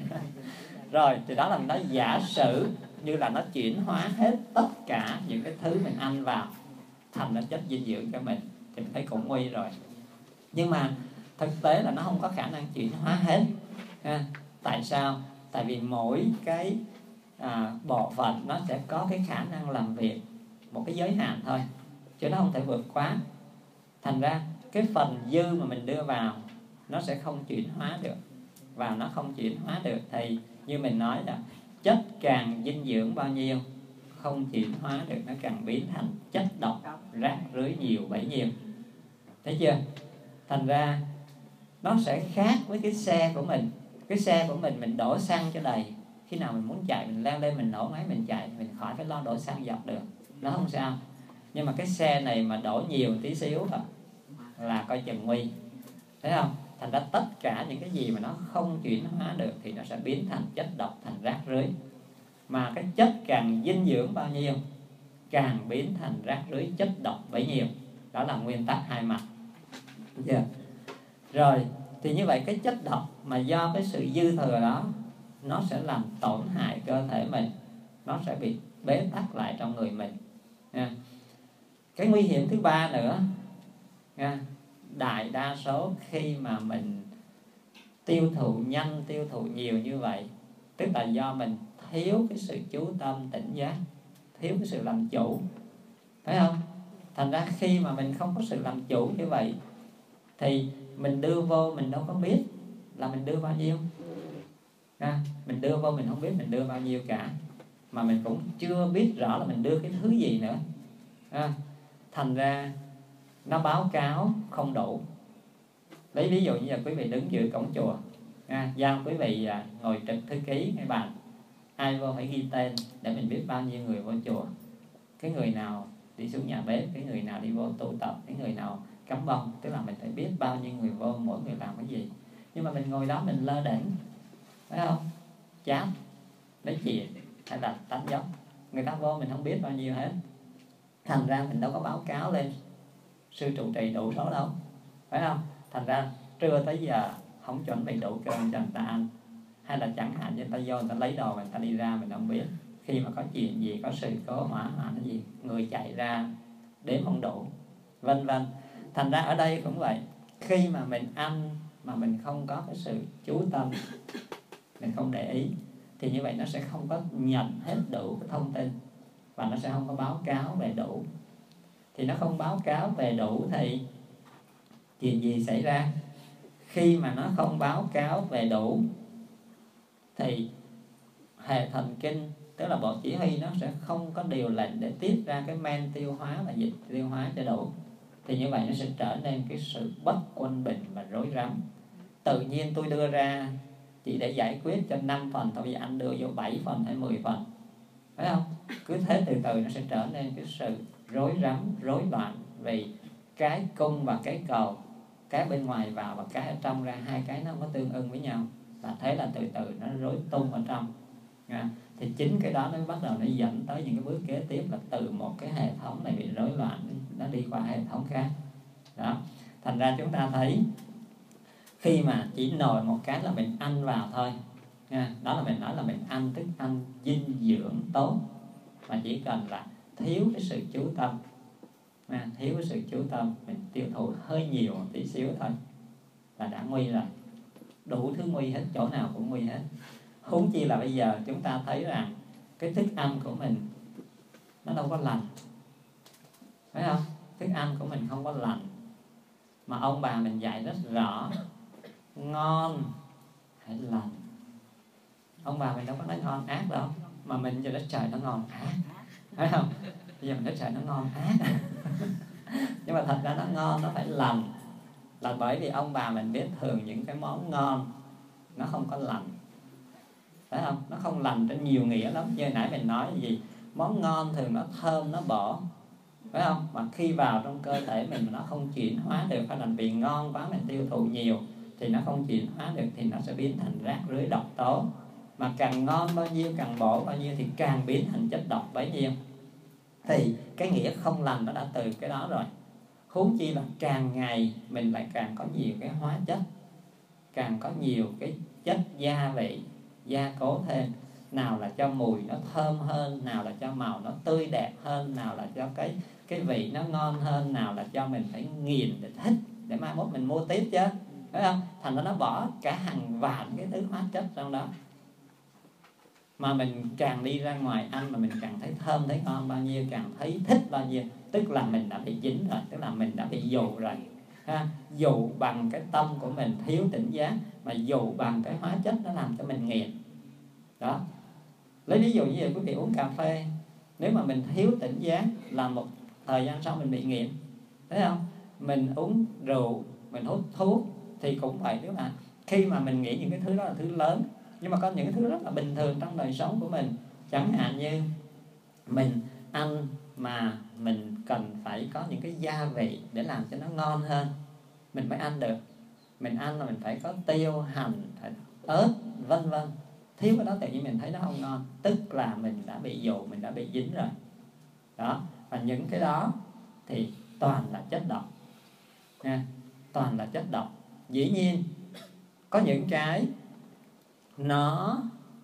Rồi thì đó là nó giả sử như là nó chuyển hóa hết tất cả những cái thứ mình ăn vào thành nó chất dinh dưỡng cho mình, thì mình thấy cũng nguy rồi. Nhưng mà thực tế là nó không có khả năng chuyển hóa hết ha. Tại sao? Tại vì mỗi cái à, bộ phận nó sẽ có cái khả năng làm việc một cái giới hạn thôi, chứ nó không thể vượt quá. Thành ra cái phần dư mà mình đưa vào nó sẽ không chuyển hóa được, và nó không chuyển hóa được thì như mình nói là chất càng dinh dưỡng bao nhiêu không chuyển hóa được, nó càng biến thành chất độc rác rưới nhiều bấy nhiêu. Thấy chưa? Thành ra nó sẽ khác với cái xe của mình. Cái xe của mình mình đổ xăng cho đầy, khi nào mình muốn chạy mình leo lên mình nổ máy mình chạy, mình khỏi phải lo đổ xăng dọc được, nó không sao. Nhưng mà cái xe này mà đổ nhiều tí xíu là coi chừng nguy, thấy không? Thành ra tất cả những cái gì mà nó không chuyển hóa được thì nó sẽ biến thành chất độc, thành rác rưới. Mà cái chất càng dinh dưỡng bao nhiêu càng biến thành rác rưới, chất độc bấy nhiêu. Đó là nguyên tắc hai mặt. Yeah. Rồi thì như vậy cái chất độc mà do cái sự dư thừa đó nó sẽ làm tổn hại cơ thể mình, nó sẽ bị bế tắc lại trong người mình. Yeah. Cái nguy hiểm thứ ba nữa, yeah, đại đa số khi mà mình tiêu thụ nhanh, tiêu thụ nhiều như vậy, tức là do mình thiếu cái sự chú tâm tỉnh giác, thiếu cái sự làm chủ, phải không? Thành ra khi mà mình không có sự làm chủ như vậy thì mình đưa vô mình đâu có biết là mình đưa bao nhiêu. À, mình đưa vô mình không biết mình đưa bao nhiêu cả, mà mình cũng chưa biết rõ là mình đưa cái thứ gì nữa. À, thành ra nó báo cáo không đủ. Lấy ví dụ như là quý vị đứng giữa cổng chùa, à, giao quý vị à, ngồi trực thư ký ngay bàn, ai vô phải ghi tên để mình biết bao nhiêu người vô chùa, cái người nào đi xuống nhà bếp, cái người nào đi vô tụ tập, cái người nào cắm bông, tức là mình phải biết bao nhiêu người vô, mỗi người làm cái gì. Nhưng mà mình ngồi đó mình lơ đễnh, phải không? Chát, nói chuyện hay là tánh dốc, người ta vô mình không biết bao nhiêu hết. Thành ra mình đâu có báo cáo lên sư trụ trì đủ số đâu, phải không? Thành ra trưa tới giờ không chuẩn bị đủ cơm cho người ta ăn, hay là chẳng hạn như người ta vô người ta lấy đồ người ta đi ra mình không biết. Khi mà có chuyện gì, có sự cố hỏa hoạn cái gì, người chạy ra đếm không đủ, vân vân. Thành ra ở đây cũng vậy, khi mà mình ăn mà mình không có cái sự chú tâm, mình không để ý, thì như vậy nó sẽ không có nhận hết đủ cái thông tin, và nó sẽ không có báo cáo về đủ. Thì nó không báo cáo về đủ thì chuyện gì xảy ra? Khi mà nó không báo cáo về đủ thì hệ thần kinh, tức là bộ chỉ huy, nó sẽ không có điều lệnh để tiết ra cái men tiêu hóa và dịch tiêu hóa cho đủ. Thì như vậy nó sẽ trở nên cái sự bất quân bình và rối rắm. Tự nhiên tôi đưa ra chỉ để giải quyết cho năm phần thôi, bây giờ anh đưa vô bảy phần hay mười phần, phải không? Cứ thế từ từ nó sẽ trở nên cái sự rối rắm, rối loạn, vì cái cung và cái cầu, cái bên ngoài vào và cái ở trong ra, hai cái nó không có tương ưng với nhau, và thế là từ từ nó rối tung ở trong. À, thì chính cái đó nó bắt đầu nó dẫn tới những cái bước kế tiếp, là từ một cái hệ thống này bị rối loạn nó đi qua hệ thống khác. Đó, thành ra chúng ta thấy khi mà chỉ nồi một cái là mình ăn vào thôi, à, đó là mình nói là mình ăn thức ăn dinh dưỡng tốt, mà chỉ cần là thiếu cái sự chú tâm, à, thiếu cái sự chú tâm, mình tiêu thụ hơi nhiều một tí xíu thôi là đã nguy rồi. Đủ thứ nguy hết, chỗ nào cũng nguy hết. Huống chi là bây giờ chúng ta thấy rằng cái thức ăn của mình nó đâu có lành, phải không? Thức ăn của mình không có lành, mà ông bà mình dạy rất rõ, ngon hay lành. Ông bà mình đâu có nói ngon ác đâu, mà mình giờ nói trời nó ngon ác, phải không? Bây giờ mình nói trời nó ngon ác nhưng mà thật ra nó ngon, nó phải lành, là bởi vì ông bà mình biết thường những cái món ngon nó không có lành, phải không? Nó không lành trên nhiều nghĩa lắm. Như nãy mình nói gì, món ngon thường nó thơm, nó bổ, phải không? Mà khi vào trong cơ thể mình mà nó không chuyển hóa được, hay là vì ngon quá mình tiêu thụ nhiều thì nó không chuyển hóa được, thì nó sẽ biến thành rác rưới độc tố. Mà càng ngon bao nhiêu, càng bổ bao nhiêu thì càng biến thành chất độc bấy nhiêu. Thì cái nghĩa không lành nó đã từ cái đó rồi. Huống chi là càng ngày mình lại càng có nhiều cái hóa chất, càng có nhiều cái chất gia vị, gia cố thêm. Nào là cho mùi nó thơm hơn, nào là cho màu nó tươi đẹp hơn, nào là cho cái cái vị nó ngon hơn, nào là cho mình phải nghiền để thích, để mai mốt mình mua tiếp chứ, phải không? Thành ra nó bỏ cả hàng vạn cái thứ hóa chất trong đó. Mà mình càng đi ra ngoài ăn mà mình càng thấy thơm, thấy ngon bao nhiêu, càng thấy thích bao nhiêu, tức là mình đã bị dính rồi, tức là mình đã bị dụ rồi. Ha, dụ bằng cái tâm của mình thiếu tỉnh giác, mà dụ bằng cái hóa chất nó làm cho mình nghiện. Đó, lấy ví dụ như vậy, quý vị uống cà phê, nếu mà mình thiếu tỉnh giác là một thời gian sau mình bị nghiện, thấy không? Mình uống rượu, mình hút thuốc thì cũng vậy, tức là khi mà mình nghĩ những cái thứ đó là thứ lớn, nhưng mà có những cái thứ rất là bình thường trong đời sống của mình. Chẳng hạn như mình ăn mà mình cần phải có những cái gia vị để làm cho nó ngon hơn, mình mới ăn được. Mình ăn là mình phải có tiêu, hành, phải ớt, vân vân. Thiếu cái đó tự nhiên mình thấy nó không ngon, tức là mình đã bị dụ, mình đã bị dính rồi. Đó, và những cái đó thì toàn là chất độc nha, toàn là chất độc. Dĩ nhiên có những cái nó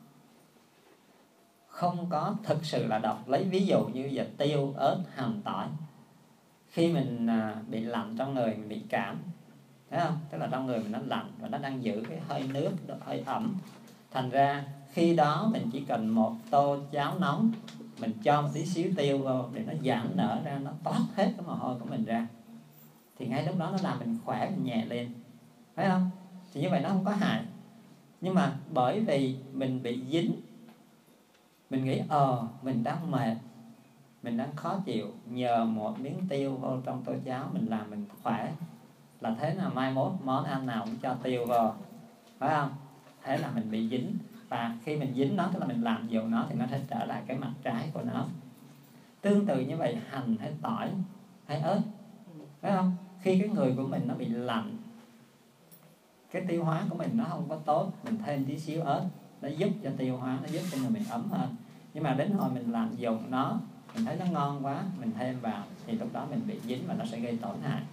không có thực sự là độc. Lấy ví dụ như giờ tiêu, ớt, hành, tỏi. Khi mình à, bị lạnh trong người, mình bị cảm, thấy không? Tức là trong người mình nó lạnh và nó đang giữ cái hơi nước, hơi ẩm. Thành ra khi đó mình chỉ cần một tô cháo nóng mình cho một tí xíu tiêu vô để nó giãn nở ra, nó toát hết cái mồ hôi của mình ra, thì ngay lúc đó nó làm mình khỏe, mình nhẹ lên, phải không? Thì như vậy nó không có hại. Nhưng mà bởi vì mình bị dính, mình nghĩ ờ mình đang mệt, mình đang khó chịu, nhờ một miếng tiêu vô trong tô cháo mình làm mình khỏe, là thế là mai mốt món ăn nào cũng cho tiêu vào, phải không? Thế là mình bị dính. Và khi mình dính nó, tức là mình làm dụng nó, thì nó sẽ trở lại cái mặt trái của nó. Tương tự như vậy, hành hay tỏi hay ớt, phải không? Khi cái người của mình nó bị lạnh, cái tiêu hóa của mình nó không có tốt, mình thêm tí xíu ớt, nó giúp cho tiêu hóa, nó giúp cho người mình ấm hơn. Nhưng mà đến hồi mình làm dụng nó, mình thấy nó ngon quá, mình thêm vào, thì lúc đó mình bị dính và nó sẽ gây tổn hại.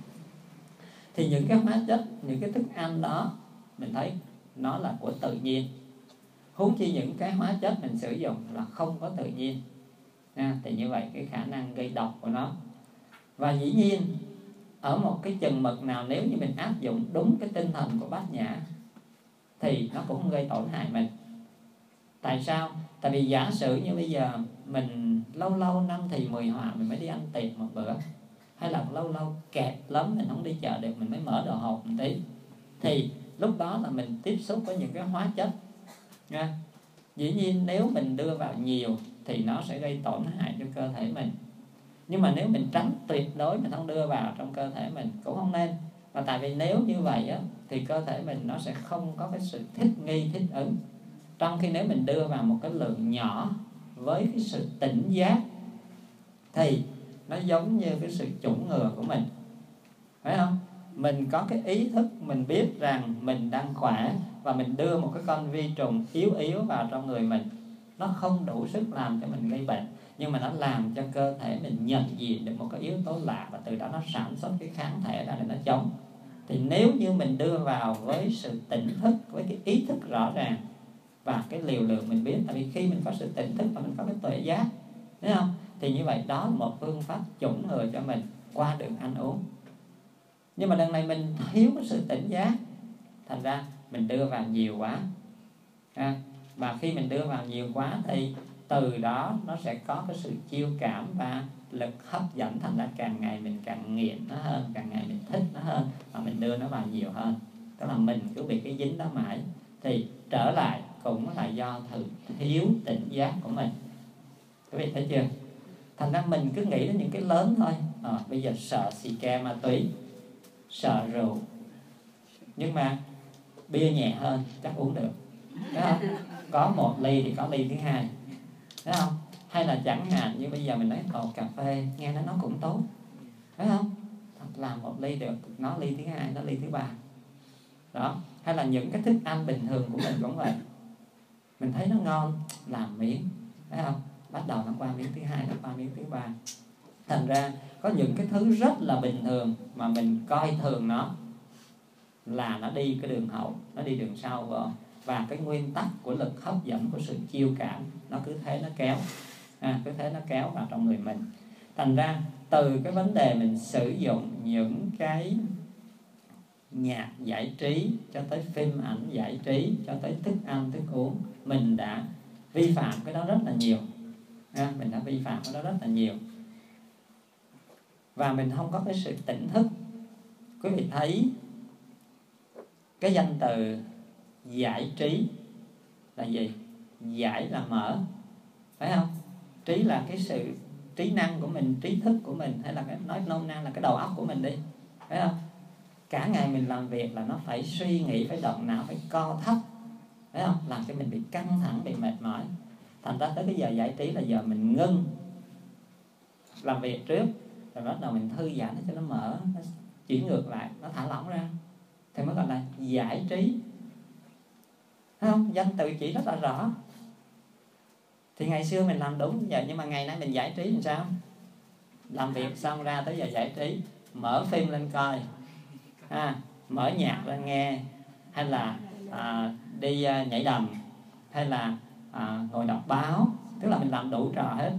Thì những cái hóa chất, những cái thức ăn đó, mình thấy nó là của tự nhiên. Huống chi những cái hóa chất mình sử dụng là không có tự nhiên, à, thì như vậy cái khả năng gây độc của nó. Và dĩ nhiên ở một cái chừng mực nào, nếu như mình áp dụng đúng cái tinh thần của Bát Nhã thì nó cũng không gây tổn hại mình. Tại sao? Tại vì giả sử như bây giờ mình lâu lâu năm thì mười họa mình mới đi ăn tiệc một bữa, hay là lâu lâu kẹt lắm mình không đi chợ được, mình mới mở đồ hộp một tí, thì lúc đó là mình tiếp xúc với những cái hóa chất nha. Dĩ nhiên nếu mình đưa vào nhiều thì nó sẽ gây tổn hại cho cơ thể mình. Nhưng mà nếu mình tránh tuyệt đối, mình không đưa vào trong cơ thể mình cũng không nên. Và tại vì nếu như vậy á, thì cơ thể mình nó sẽ không có cái sự thích nghi, thích ứng. Trong khi nếu mình đưa vào một cái lượng nhỏ với cái sự tỉnh giác, thì nó giống như cái sự chủng ngừa của mình, phải không? Mình có cái ý thức, mình biết rằng mình đang khỏe, và mình đưa một cái con vi trùng yếu yếu vào trong người mình. Nó không đủ sức làm cho mình gây bệnh, nhưng mà nó làm cho cơ thể mình nhận diện được một cái yếu tố lạ, và từ đó nó sản xuất cái kháng thể ra để nó chống. Thì nếu như mình đưa vào với sự tỉnh thức, với cái ý thức rõ ràng, và cái liều lượng mình biết, tại vì khi mình có sự tỉnh thức và mình có cái tuệ giác, thấy không? Thì như vậy đó là một phương pháp chủng ngừa cho mình qua đường ăn uống. Nhưng mà lần này mình thiếu cái sự tỉnh giác, thành ra mình đưa vào nhiều quá, à, và khi mình đưa vào nhiều quá thì từ đó nó sẽ có cái sự chiêu cảm và lực hấp dẫn, thành ra càng ngày mình càng nghiện nó hơn, càng ngày mình thích nó hơn, và mình đưa nó vào nhiều hơn. Tức là mình cứ bị cái dính đó mãi, thì trở lại cũng là do sự thiếu tỉnh giác của mình. Quý vị thấy chưa? Thành ra mình cứ nghĩ đến những cái lớn thôi. à, Bây giờ sợ xì ke ma túy, sợ rượu, nhưng mà bia nhẹ hơn chắc uống được, thấy không? Có một ly thì có ly thứ hai, thấy không? Hay là chẳng hạn như bây giờ mình nói ồ cà phê nghe nó nó cũng tốt, thấy không? Làm một ly được, nó ly thứ hai, nó ly thứ ba đó. Hay là những cái thức ăn bình thường của mình cũng vậy, mình thấy nó ngon làm miếng, thấy không? Bắt đầu nó qua miếng thứ hai, nó qua miếng thứ ba. Thành ra có những cái thứ rất là bình thường mà mình coi thường nó, là nó đi cái đường hậu, nó đi đường sau vào. Và cái nguyên tắc của lực hấp dẫn, của sự chiêu cảm, nó cứ thế nó kéo, à, cứ thế nó kéo vào trong người mình. Thành ra từ cái vấn đề mình sử dụng những cái nhạc giải trí, cho tới phim ảnh giải trí, cho tới thức ăn, thức uống, mình đã vi phạm cái đó rất là nhiều, à, mình đã vi phạm cái đó rất là nhiều. Và mình không có cái sự tỉnh thức. Quý vị thấy cái danh từ giải trí là gì? Giải là mở, phải không? Trí là cái sự trí năng của mình, trí thức của mình, hay là cái nói nôm na là cái đầu óc của mình đi, phải không? Cả ngày mình làm việc là nó phải suy nghĩ, phải động não, phải co thắt, phải không? Làm cho mình bị căng thẳng, bị mệt mỏi. Thành ra tới cái giờ giải trí là giờ mình ngưng làm việc trước, rồi bắt đầu mình thư giãn cho nó mở, nó chuyển ngược lại, nó thả lỏng ra, thì mới gọi là giải trí, thấy không? Danh từ chỉ rất là rõ. Thì ngày xưa mình làm đúng vậy, nhưng mà ngày nay mình giải trí làm sao? Làm việc xong ra tới giờ giải trí, mở phim lên coi, à, mở nhạc lên nghe, hay là à, đi à, nhảy đầm, hay là à, ngồi đọc báo. Tức là mình làm đủ trò hết.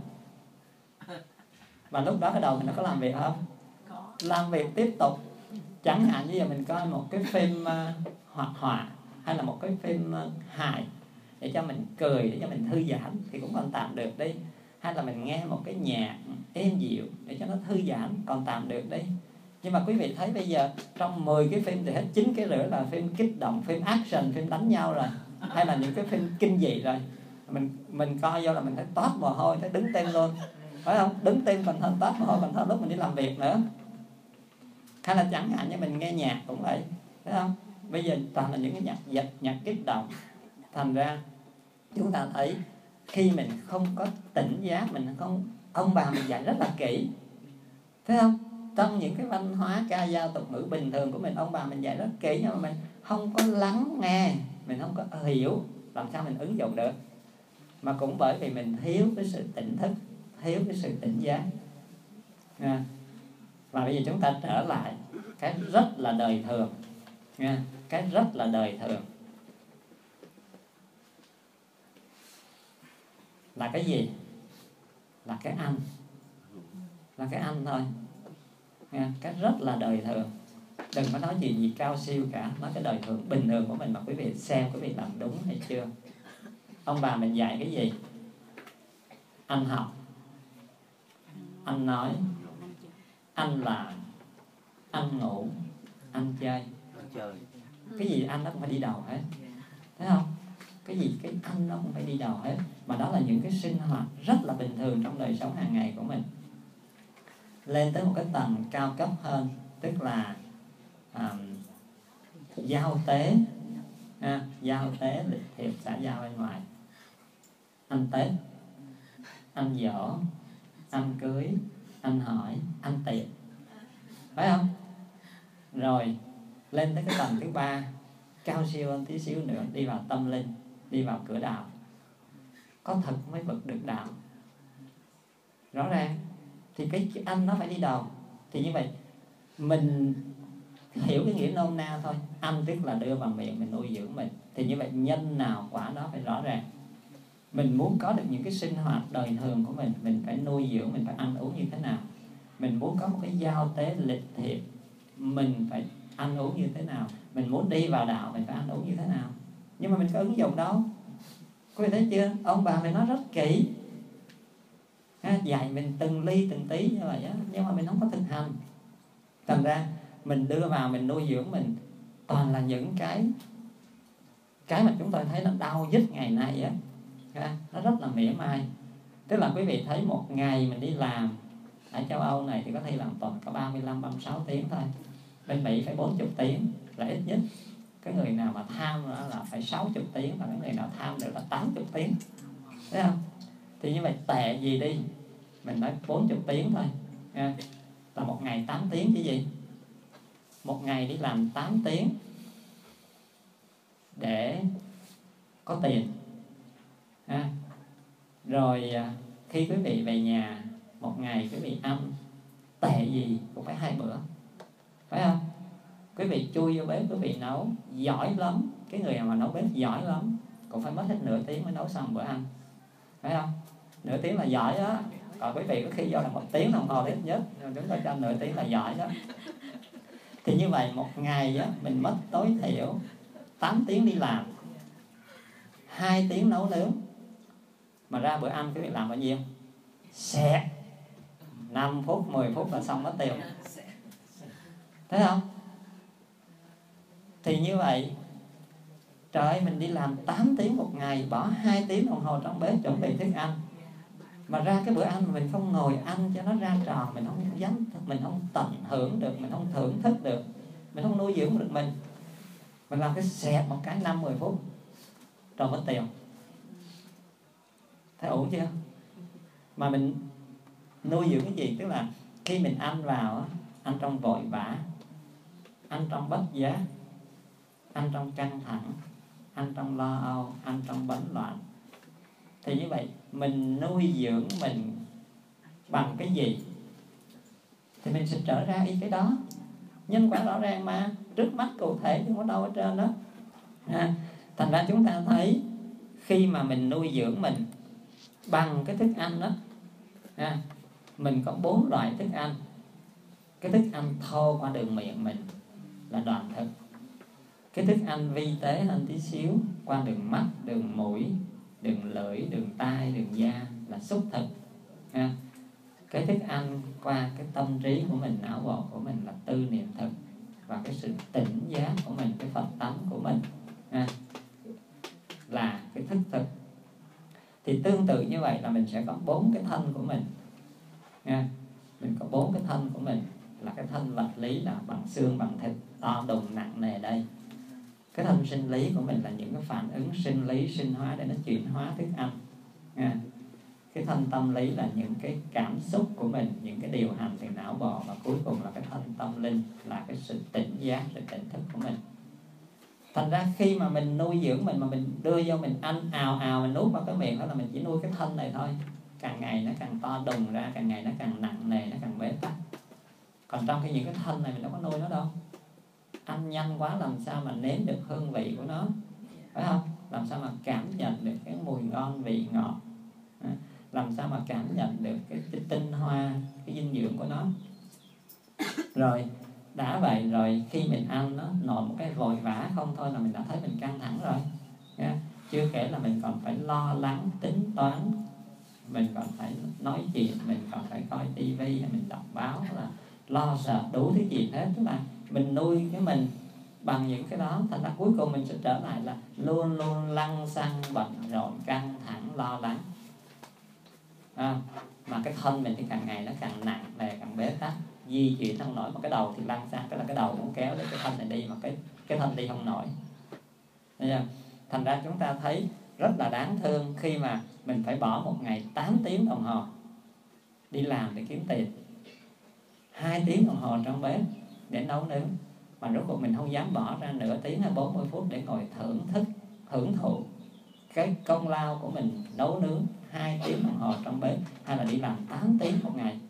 Và lúc đó cái đầu mình nó có làm việc không? Làm việc tiếp tục. Chẳng hạn như giờ mình coi một cái phim uh, hoạt họa, hay là một cái phim uh, hài, để cho mình cười, để cho mình thư giãn, thì cũng còn tạm được đi. hay là mình nghe một cái nhạc êm dịu để cho nó thư giãn còn tạm được đi. Nhưng mà quý vị thấy bây giờ trong mười cái phim thì hết chín cái rưỡi là phim kích động, phim action, phim đánh nhau rồi, hay là những cái phim kinh dị rồi. Mình mình coi vô là mình thấy toát mồ hôi, thấy đứng tim luôn, phải không? Đứng tim còn hơn toát mồ hôi còn hơn lúc mình đi làm việc nữa. Hay là chẳng hạn như mình nghe nhạc cũng vậy, phải không? Bây giờ toàn là những cái nhạc giật, nhạc kích động. Thành ra chúng ta thấy khi mình không có tỉnh giác, mình không, ông bà mình dạy rất là kỹ, phải không? Trong những cái văn hóa ca dao tục ngữ bình thường của mình, ông bà mình dạy rất kỹ, nhưng mà mình không có lắng nghe, mình không có hiểu, làm sao mình ứng dụng được. Mà cũng bởi vì mình thiếu cái sự tỉnh thức, thiếu cái sự tỉnh giác. À, và bây giờ chúng ta trở lại cái rất là đời thường, nha, cái rất là đời thường là cái gì? Là cái ăn, là cái ăn thôi, nha, cái rất là đời thường. Đừng có nói gì gì cao siêu cả, nói cái đời thường bình thường của mình mà quý vị xem quý vị làm đúng hay chưa. Ông bà mình dạy cái gì? Ăn học, ăn nói, ăn làm, ăn ngủ, ăn chơi. Cái gì ăn nó cũng phải đi đầu hết, thấy không? Cái gì cái ăn nó cũng phải đi đầu hết. Mà đó là những cái sinh hoạt rất là bình thường trong đời sống hàng ngày của mình. Lên tới một cái tầng cao cấp hơn, tức là à, giao tế, à, giao tế lịch thiệp xã giao bên ngoài. Ăn Tết, ăn giỗ, ăn cưới, ăn hỏi, ăn tiệc, phải không? Rồi lên tới cái tầng thứ ba, cao siêu hơn tí xíu nữa, đi vào tâm linh, đi vào cửa đạo. Có thực mới vực được đạo. Rõ ràng thì cái ăn nó phải đi đầu. Thì như vậy mình hiểu cái nghĩa nôm na thôi. Ăn tức là đưa vào miệng mình nuôi dưỡng mình. Thì như vậy nhân nào quả đó phải rõ ràng. Mình muốn có được những cái sinh hoạt đời thường của mình, mình phải nuôi dưỡng, mình phải ăn uống như thế nào. Mình muốn có một cái giao tế lịch thiệp, mình phải ăn uống như thế nào. Mình muốn đi vào đạo, mình phải ăn uống như thế nào. Nhưng mà mình có ứng dụng đâu. Quý vị thấy chưa? Ông bà mình nói rất kỹ, dạy mình từng ly từng tí như vậy á, nhưng mà mình không có thực hành. Thành ra mình đưa vào, mình nuôi dưỡng mình toàn là những cái cái mà chúng tôi thấy nó đau dứt ngày nay á, nó rất là mỉa mai. Tức là quý vị thấy một ngày mình đi làm ở châu Âu này thì có thể làm tuần có ba mươi lăm, ba mươi sáu tiếng thôi. Bên Mỹ phải bốn mươi tiếng là ít nhất. Cái người nào mà tham là phải sáu mươi tiếng, và cái người nào tham được là tám mươi tiếng, thấy không? Thì như vậy tệ gì đi, mình nói bốn mươi tiếng thôi, nha, là một ngày tám tiếng chứ gì. Một ngày đi làm tám tiếng để có tiền, ha. Rồi khi quý vị về nhà, một ngày quý vị ăn tệ gì cũng phải hai bữa, phải không? Quý vị chui vô bếp, quý vị nấu giỏi lắm, cái người nào mà nấu bếp giỏi lắm cũng phải mất hết nửa tiếng mới nấu xong bữa ăn, phải không? Nửa tiếng là giỏi đó. Còn quý vị có khi vô là một tiếng đồng hồ ít nhất, chúng ta cho nửa tiếng là giỏi đó. Thì như vậy một ngày á, mình mất tối thiểu tám tiếng đi làm, hai tiếng nấu nướng, mà ra bữa ăn quý vị làm bao nhiêu? Xẹt năm phút, mười phút là xong mất tiêu, thấy không? Thì như vậy trời ơi, mình đi làm tám tiếng một ngày, bỏ hai tiếng đồng hồ trong bếp chuẩn bị thức ăn, mà ra cái bữa ăn mà mình không ngồi ăn cho nó ra trò, mình không dám, mình không tận hưởng được, mình không thưởng thức được, mình không nuôi dưỡng được mình. Mình làm cái xẹt một cái năm mười phút rồi mất tiền. Thấy ổn chưa? Mà mình nuôi dưỡng cái gì? Tức là khi mình ăn vào, ăn trong vội vã, ăn trong bất giác, ăn trong căng thẳng, ăn trong lo âu, ăn trong bấn loạn. Thì như vậy mình nuôi dưỡng mình bằng cái gì thì mình sẽ trở ra y cái đó. Nhân quả rõ ràng mà, trước mắt cụ thể chứ không có đâu ở trên đó. À, thành ra chúng ta thấy khi mà mình nuôi dưỡng mình bằng cái thức ăn đó, à, mình có bốn loại thức ăn. Cái thức ăn thô qua đường miệng mình là đoạn thực. Cái thức ăn vi tế hơn tí xíu qua đường mắt, đường mũi, đường lưỡi, đường tai, đường da là xúc thực. nha. Cái thức ăn qua cái tâm trí của mình, não bộ của mình là tư niệm thực, và cái sự tỉnh giác của mình, cái Phật tánh của mình nha, là cái thức thực. Thì tương tự như vậy là mình sẽ có bốn cái thân của mình nha. Mình có bốn cái thân của mình, là cái thân vật lý là bằng xương bằng thịt, to đùng nặng nề đây. Cái thân sinh lý của mình là những cái phản ứng sinh lý sinh hóa để nó chuyển hóa thức ăn nha. Cái thân tâm lý là những cái cảm xúc của mình, những cái điều hành từ não bộ, và cuối cùng là cái thân tâm linh là cái sự tỉnh giác, sự tỉnh thức của mình. Thành ra khi mà mình nuôi dưỡng mình, mà mình đưa vô mình ăn ào ào, mình nuốt vào cái miệng đó, là mình chỉ nuôi cái thân này thôi. Càng ngày nó càng to đùng ra, càng ngày nó càng nặng nề, nó càng bế tắc. Còn trong khi những cái thân này mình đâu có nuôi nó đâu. Ăn nhanh quá làm sao mà nếm được hương vị của nó, phải không? Làm sao mà cảm nhận được cái mùi ngon vị ngọt, làm sao mà cảm nhận được cái, cái tinh hoa, cái dinh dưỡng của nó. Rồi đã vậy rồi khi mình ăn nó nổi một cái vội vã không thôi là mình đã thấy mình căng thẳng rồi nha. Chưa kể là mình còn phải lo lắng, tính toán, mình còn phải nói chuyện, mình còn phải coi tivi, mình đọc báo, là lo sợ đủ thứ chuyện hết. Tức là mình nuôi cái mình bằng những cái đó, thành ra cuối cùng mình sẽ trở lại là luôn luôn lăng xăng, bận rộn, căng thẳng, lo lắng à, mà cái thân mình thì càng ngày nó càng nặng nề, càng bế tắc, di chuyển không nổi. Mà cái đầu thì lăn sang, tức là cái đầu cũng kéo để cái thân này đi, mà cái cái thân đi không nổi. Thành ra chúng ta thấy rất là đáng thương khi mà mình phải bỏ một ngày tám tiếng đồng hồ đi làm để kiếm tiền, hai tiếng đồng hồ trong bếp để nấu nướng, mà rốt cuộc mình không dám bỏ ra nửa tiếng hay bốn mươi phút để ngồi thưởng thức, hưởng thụ cái công lao của mình nấu nướng hai tiếng đồng hồ trong bếp, hay là đi làm tám tiếng một ngày.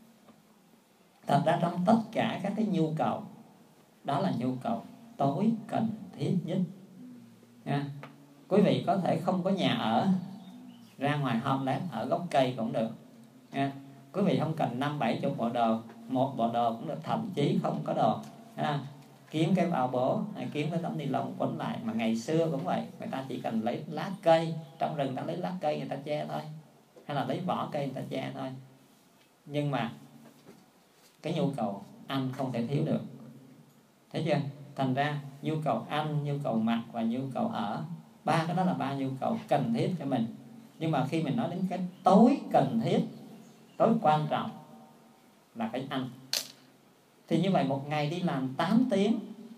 Thật ra trong tất cả các cái nhu cầu, đó là nhu cầu tối cần thiết nhất nha. Quý vị có thể không có nhà ở, ra ngoài homeless ở gốc cây cũng được nha. Quý vị không cần năm bảy chục bộ đồ, một bộ đồ cũng được, thậm chí không có đồ ha. Kiếm cái bao bố hay kiếm cái tấm ni lông quấn lại. Mà ngày xưa cũng vậy, người ta chỉ cần lấy lá cây, trong rừng ta lấy lá cây người ta che thôi, hay là lấy vỏ cây người ta che thôi. Nhưng mà cái nhu cầu ăn không thể thiếu được, thấy chưa? Thành ra nhu cầu ăn, nhu cầu mặc và nhu cầu ở, ba cái đó là ba nhu cầu cần thiết cho mình. Nhưng mà khi mình nói đến cái tối cần thiết, tối quan trọng là cái ăn, thì như vậy một ngày đi làm tám tiếng,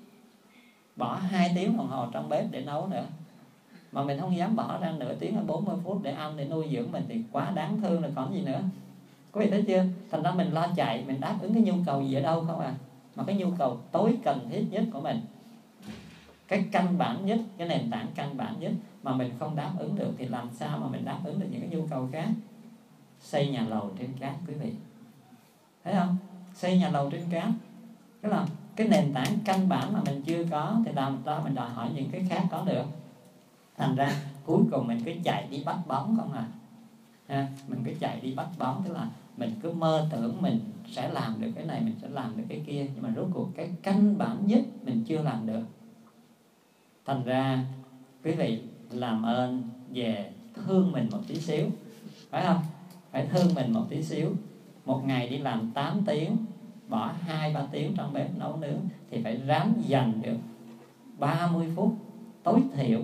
bỏ hai tiếng đồng hồ trong bếp để nấu nữa, mà mình không dám bỏ ra nửa tiếng hay bốn mươi phút để ăn, để nuôi dưỡng mình, thì quá đáng thương rồi còn gì nữa. Quý vị thấy chưa? Thành ra mình lo chạy, mình đáp ứng cái nhu cầu gì ở đâu không à? Mà cái nhu cầu tối cần thiết nhất của mình, cái căn bản nhất, cái nền tảng căn bản nhất mà mình không đáp ứng được, thì làm sao mà mình đáp ứng được những cái nhu cầu khác? Xây nhà lầu trên cát, quý vị thấy không? Xây nhà lầu trên cát, tức là cái nền tảng căn bản mà mình chưa có, thì làm sao mình đòi hỏi những cái khác có được. Thành ra cuối cùng mình cứ chạy đi bắt bóng không à, à mình cứ chạy đi bắt bóng, tức là mình cứ mơ tưởng mình sẽ làm được cái này, mình sẽ làm được cái kia, nhưng mà rốt cuộc cái căn bản nhất mình chưa làm được. Thành ra quý vị làm ơn về thương mình một tí xíu, phải không? Phải thương mình một tí xíu. Một ngày đi làm tám tiếng, bỏ hai ba tiếng trong bếp nấu nướng, thì phải ráng dành được ba mươi phút tối thiểu,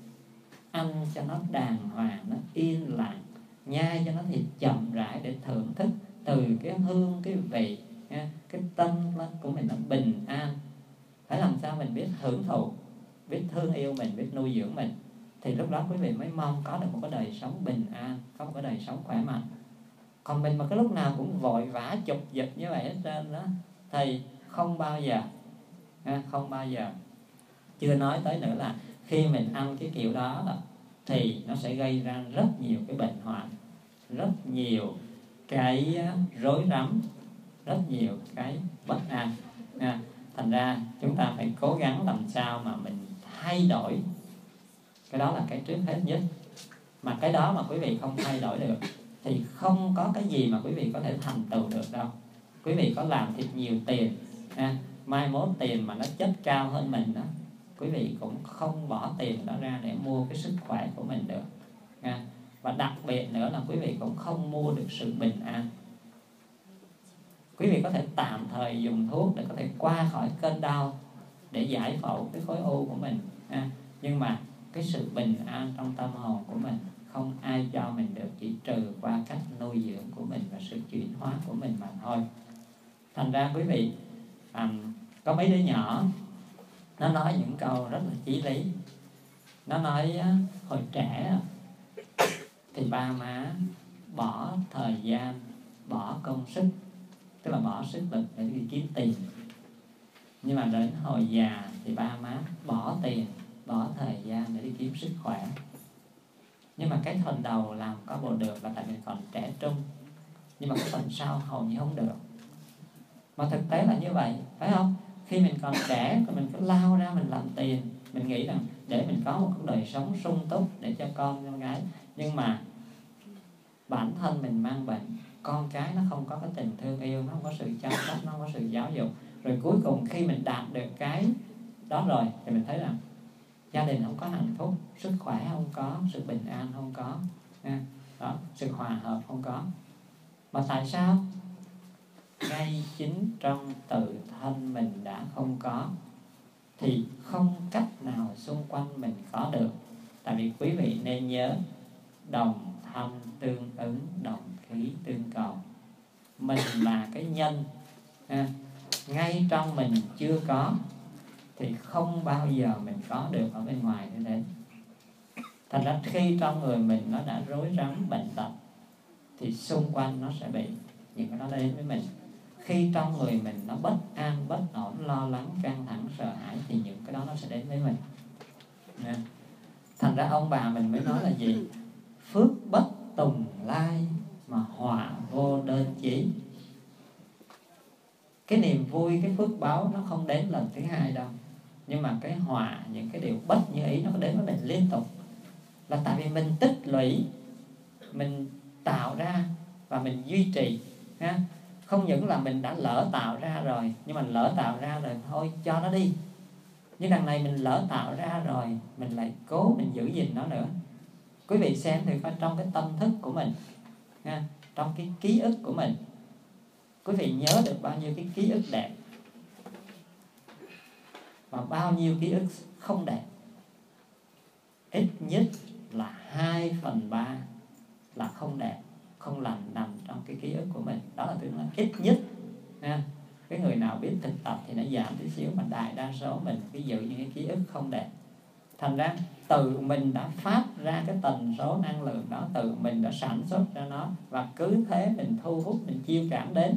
ăn cho nó đàng hoàng, nó yên lặng, nhai cho nó thì chậm rãi, để thưởng thức từ cái hương, cái vị, cái tâm của mình nó bình an. Phải làm sao mình biết hưởng thụ, biết thương yêu mình, biết nuôi dưỡng mình, thì lúc đó quý vị mới mong có được một cái đời sống bình an, có một cái đời sống khỏe mạnh. Còn mình mà cái lúc nào cũng vội vã chụp giật như vậy hết trơn đó, thì không bao giờ không bao giờ. Chưa nói tới nữa là khi mình ăn cái kiểu đó, đó thì nó sẽ gây ra rất nhiều cái bệnh hoạn, rất nhiều cái rối rắm, rất nhiều cái bất an. Thành ra chúng ta phải cố gắng làm sao mà mình thay đổi. Cái đó là cái trước hết nhất. Mà cái đó mà quý vị không thay đổi được thì không có cái gì mà quý vị có thể thành tựu được đâu. Quý vị có làm thiệt nhiều tiền, à, mai mốt tiền mà nó chất cao hơn mình đó, quý vị cũng không bỏ tiền đó ra để mua cái sức khỏe của mình được. À, Và đặc biệt nữa là quý vị cũng không mua được sự bình an. Quý vị có thể tạm thời dùng thuốc để có thể qua khỏi cơn đau, để giải phẫu cái khối u của mình, à, nhưng mà cái sự bình an trong tâm hồn của mình không ai cho mình được, chỉ trừ qua cách nuôi dưỡng của mình và sự chuyển hóa của mình mà thôi. Thành ra quý vị, à, có mấy đứa nhỏ nó nói những câu rất là chí lý. Nó nói hồi trẻ thì ba má bỏ thời gian, bỏ công sức, tức là bỏ sức lực để đi kiếm tiền. Nhưng mà đến hồi già thì ba má bỏ tiền, bỏ thời gian để đi kiếm sức khỏe. Nhưng mà cái phần đầu làm có bộ được là tại mình còn trẻ trung, nhưng mà cái phần sau hầu như không được. Mà thực tế là như vậy, phải không? Khi mình còn trẻ thì mình cứ lao ra mình làm tiền, mình nghĩ rằng để mình có một đời sống sung túc để cho con con gái. Nhưng mà bản thân mình mang bệnh, con cái nó không có cái tình thương yêu, nó không có sự chăm sóc, nó không có sự giáo dục. Rồi cuối cùng khi mình đạt được cái đó rồi thì mình thấy rằng gia đình không có hạnh phúc, sức khỏe không có, sự bình an không có, đó, sự hòa hợp không có. Mà tại sao? Ngay chính trong tự thân mình đã không có thì không cách nào xung quanh mình có được. Tại vì quý vị nên nhớ, đồng thanh tương ứng, đồng khí tương cầu. Mình là cái nhân, à, ngay trong mình chưa có thì không bao giờ mình có được ở bên ngoài nữa đến. Thành ra khi trong người mình nó đã rối rắm bệnh tật thì xung quanh nó sẽ bị những cái đó đến với mình. Khi trong người mình nó bất an, bất ổn, lo lắng, căng thẳng, sợ hãi thì những cái đó nó sẽ đến với mình. Nè. Thành ra ông bà mình mới nói là gì? Phước bất tùng lai mà họa vô đơn chí. Cái niềm vui, cái phước báo nó không đến lần thứ hai đâu. Nhưng mà cái họa, những cái điều bất như ý nó đến với mình liên tục. Là tại vì mình tích lũy, mình tạo ra và mình duy trì, ha? Không những là mình đã lỡ tạo ra rồi, nhưng mà lỡ tạo ra rồi thôi cho nó đi. Nhưng đằng này mình lỡ tạo ra rồi, mình lại cố mình giữ gìn nó nữa. Quý vị xem thì coi trong cái tâm thức của mình, ha? Trong cái ký ức của mình, quý vị nhớ được bao nhiêu cái ký ức đẹp và bao nhiêu ký ức không đẹp. Ít nhất là hai phần ba là không đẹp, không lành nằm trong cái ký ức của mình. Đó là tức là ít nhất, ha? Cái người nào biết thực tập thì nó giảm tí xíu, mà đại đa số mình cứ giữ những cái ký ức không đẹp. Thành ra tự mình đã phát ra cái tần số năng lượng đó, tự mình đã sản xuất ra nó, và cứ thế mình thu hút, mình chiêu cảm đến.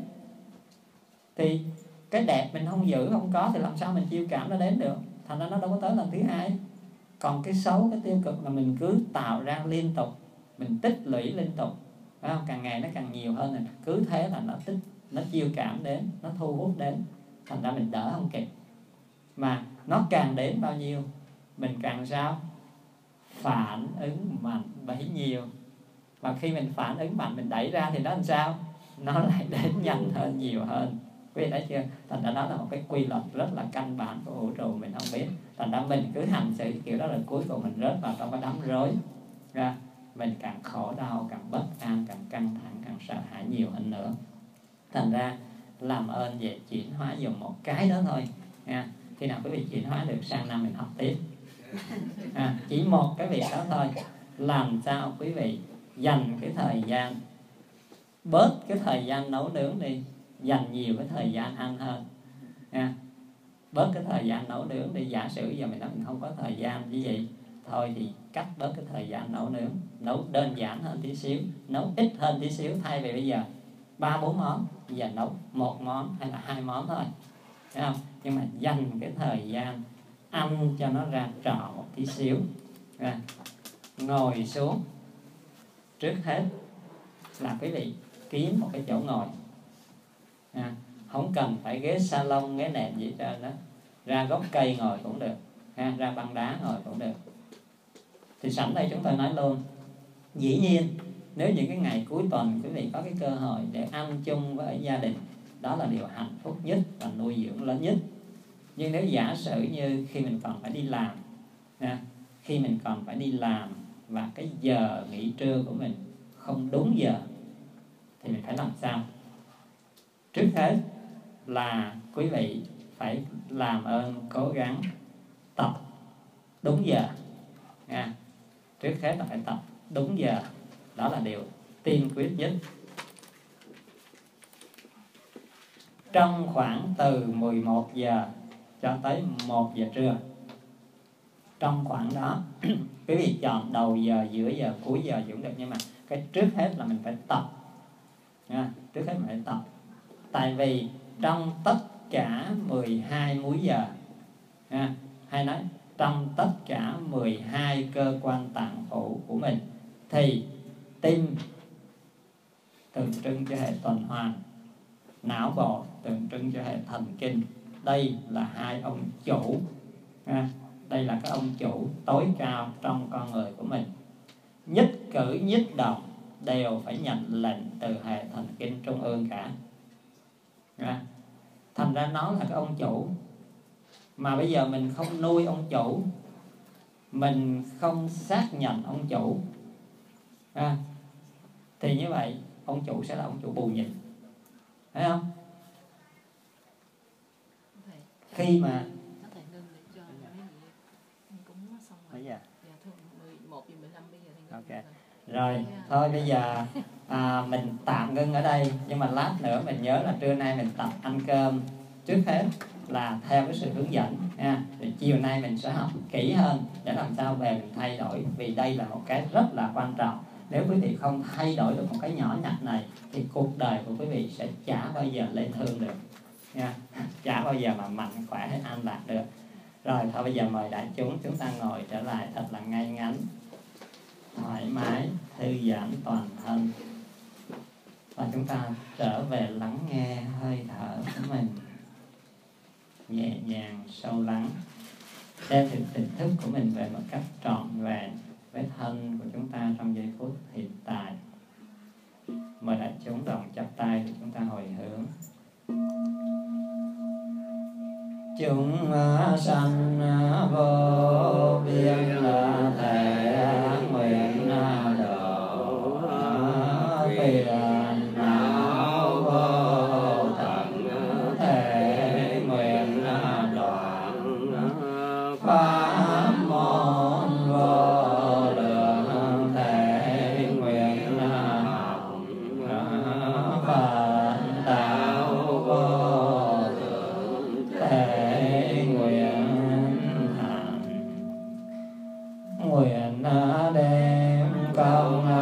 Thì cái đẹp mình không giữ, không có thì làm sao mình chiêu cảm nó đến được? Thành ra nó đâu có tới lần thứ hai. Còn cái xấu, cái tiêu cực là mình cứ tạo ra liên tục, mình tích lũy liên tục, phải không? Càng ngày nó càng nhiều hơn, này. Cứ thế là nó tích, nó chiêu cảm đến, nó thu hút đến. Thành ra mình đỡ không kịp. Mà nó càng đến bao nhiêu, mình càng sao? Phản ứng mạnh bấy nhiêu. Và khi mình phản ứng mạnh, mình đẩy ra thì nó làm sao? Nó lại đến nhanh hơn, nhiều hơn. Quý vị thấy chưa? Thành ra đó là một cái quy luật rất là căn bản của vũ trụ mình không biết. Thành ra mình cứ hành xử kiểu đó, rồi cuối cùng mình rớt vào trong cái đám rối. Ra mình càng khổ đau, càng bất an, càng căng thẳng, càng sợ hãi nhiều hơn nữa. Thành ra làm ơn về chuyển hóa dùng một cái đó thôi, nha. Khi nào quý vị chuyển hóa được, sang năm mình học tiếp. À, chỉ một cái việc đó thôi. Làm sao quý vị dành cái thời gian, bớt cái thời gian nấu nướng đi, dành nhiều cái thời gian ăn hơn, nha. Bớt cái thời gian nấu nướng đi. Giả sử giờ mình nói mình không có thời gian như vậy, thôi thì cắt bớt cái thời gian nấu nướng, nấu đơn giản hơn tí xíu, nấu ít hơn tí xíu. Thay vì bây giờ ba bốn món, bây giờ nấu một món hay là hai món thôi, thấy không? Nhưng mà dành cái thời gian ăn cho nó ra trò một tí xíu. À, ngồi xuống, trước hết là quý vị kiếm một cái chỗ ngồi, à, không cần phải ghế salon, ghế nệm gì hết đó, ra gốc cây ngồi cũng được, ha, ra băng đá ngồi cũng được. Thì sẵn đây chúng tôi nói luôn, dĩ nhiên nếu những cái ngày cuối tuần quý vị có cái cơ hội để ăn chung với gia đình, đó là điều hạnh phúc nhất và nuôi dưỡng lớn nhất. Nhưng nếu giả sử như khi mình còn phải đi làm, ha, khi mình còn phải đi làm và cái giờ nghỉ trưa của mình không đúng giờ thì mình phải làm sao? Trước hết là quý vị phải làm ơn cố gắng tập đúng giờ nha. Trước hết là phải tập đúng giờ, đó là điều tiên quyết nhất. Trong khoảng từ mười một giờ cho tới một giờ trưa, trong khoảng đó quý vị chọn đầu giờ, giữa giờ, cuối giờ cũng được, nhưng mà cái trước hết là mình phải tập nha. Trước hết mình phải tập, tại vì trong tất cả mười hai múi giờ nha, hay nói trong tất cả mười hai cơ quan tạng phủ của mình thì tim tượng trưng cho hệ tuần hoàn, não bộ tượng trưng cho hệ thần kinh. Đây là hai ông chủ ha. Đây là các ông chủ tối cao trong con người của mình. Nhất cử nhất động đều phải nhận lệnh từ hệ thần kinh trung ương cả ha. Thành ra nó là cái ông chủ. Mà bây giờ mình không nuôi ông chủ, mình không xác nhận ông chủ ha, thì như vậy ông chủ sẽ là ông chủ bù nhìn, thấy không? Khi mà ok rồi thôi bây giờ à, mình tạm ngưng ở đây, nhưng mà lát nữa mình nhớ là trưa nay mình tập ăn cơm trước hết là theo cái sự hướng dẫn nha. Rồi chiều nay mình sẽ học kỹ hơn để làm sao về mình thay đổi, vì đây là một cái rất là quan trọng. Nếu quý vị không thay đổi được một cái nhỏ nhặt này thì cuộc đời của quý vị sẽ chả bao giờ lên hương được nha, chả bao giờ mà mạnh khỏe hay an lạc được. Rồi thôi bây giờ mời đại chúng chúng ta ngồi trở lại thật là ngay ngắn, thoải mái, thư giãn toàn thân, và chúng ta trở về lắng nghe hơi thở của mình nhẹ nhàng, sâu lắng, đem được tỉnh thức của mình về một cách trọn vẹn với thân của chúng ta trong giây phút hiện tại. Mời đại chúng đồng chắp tay để chúng ta hồi hướng. Chúng sanh vô biên thể nguyện độ phiền não vô tận, thể nguyện đoạn pháp môn vô lượng, thể nguyện học Phật đạo vô thượng, thể nguyện hành nguyện đem công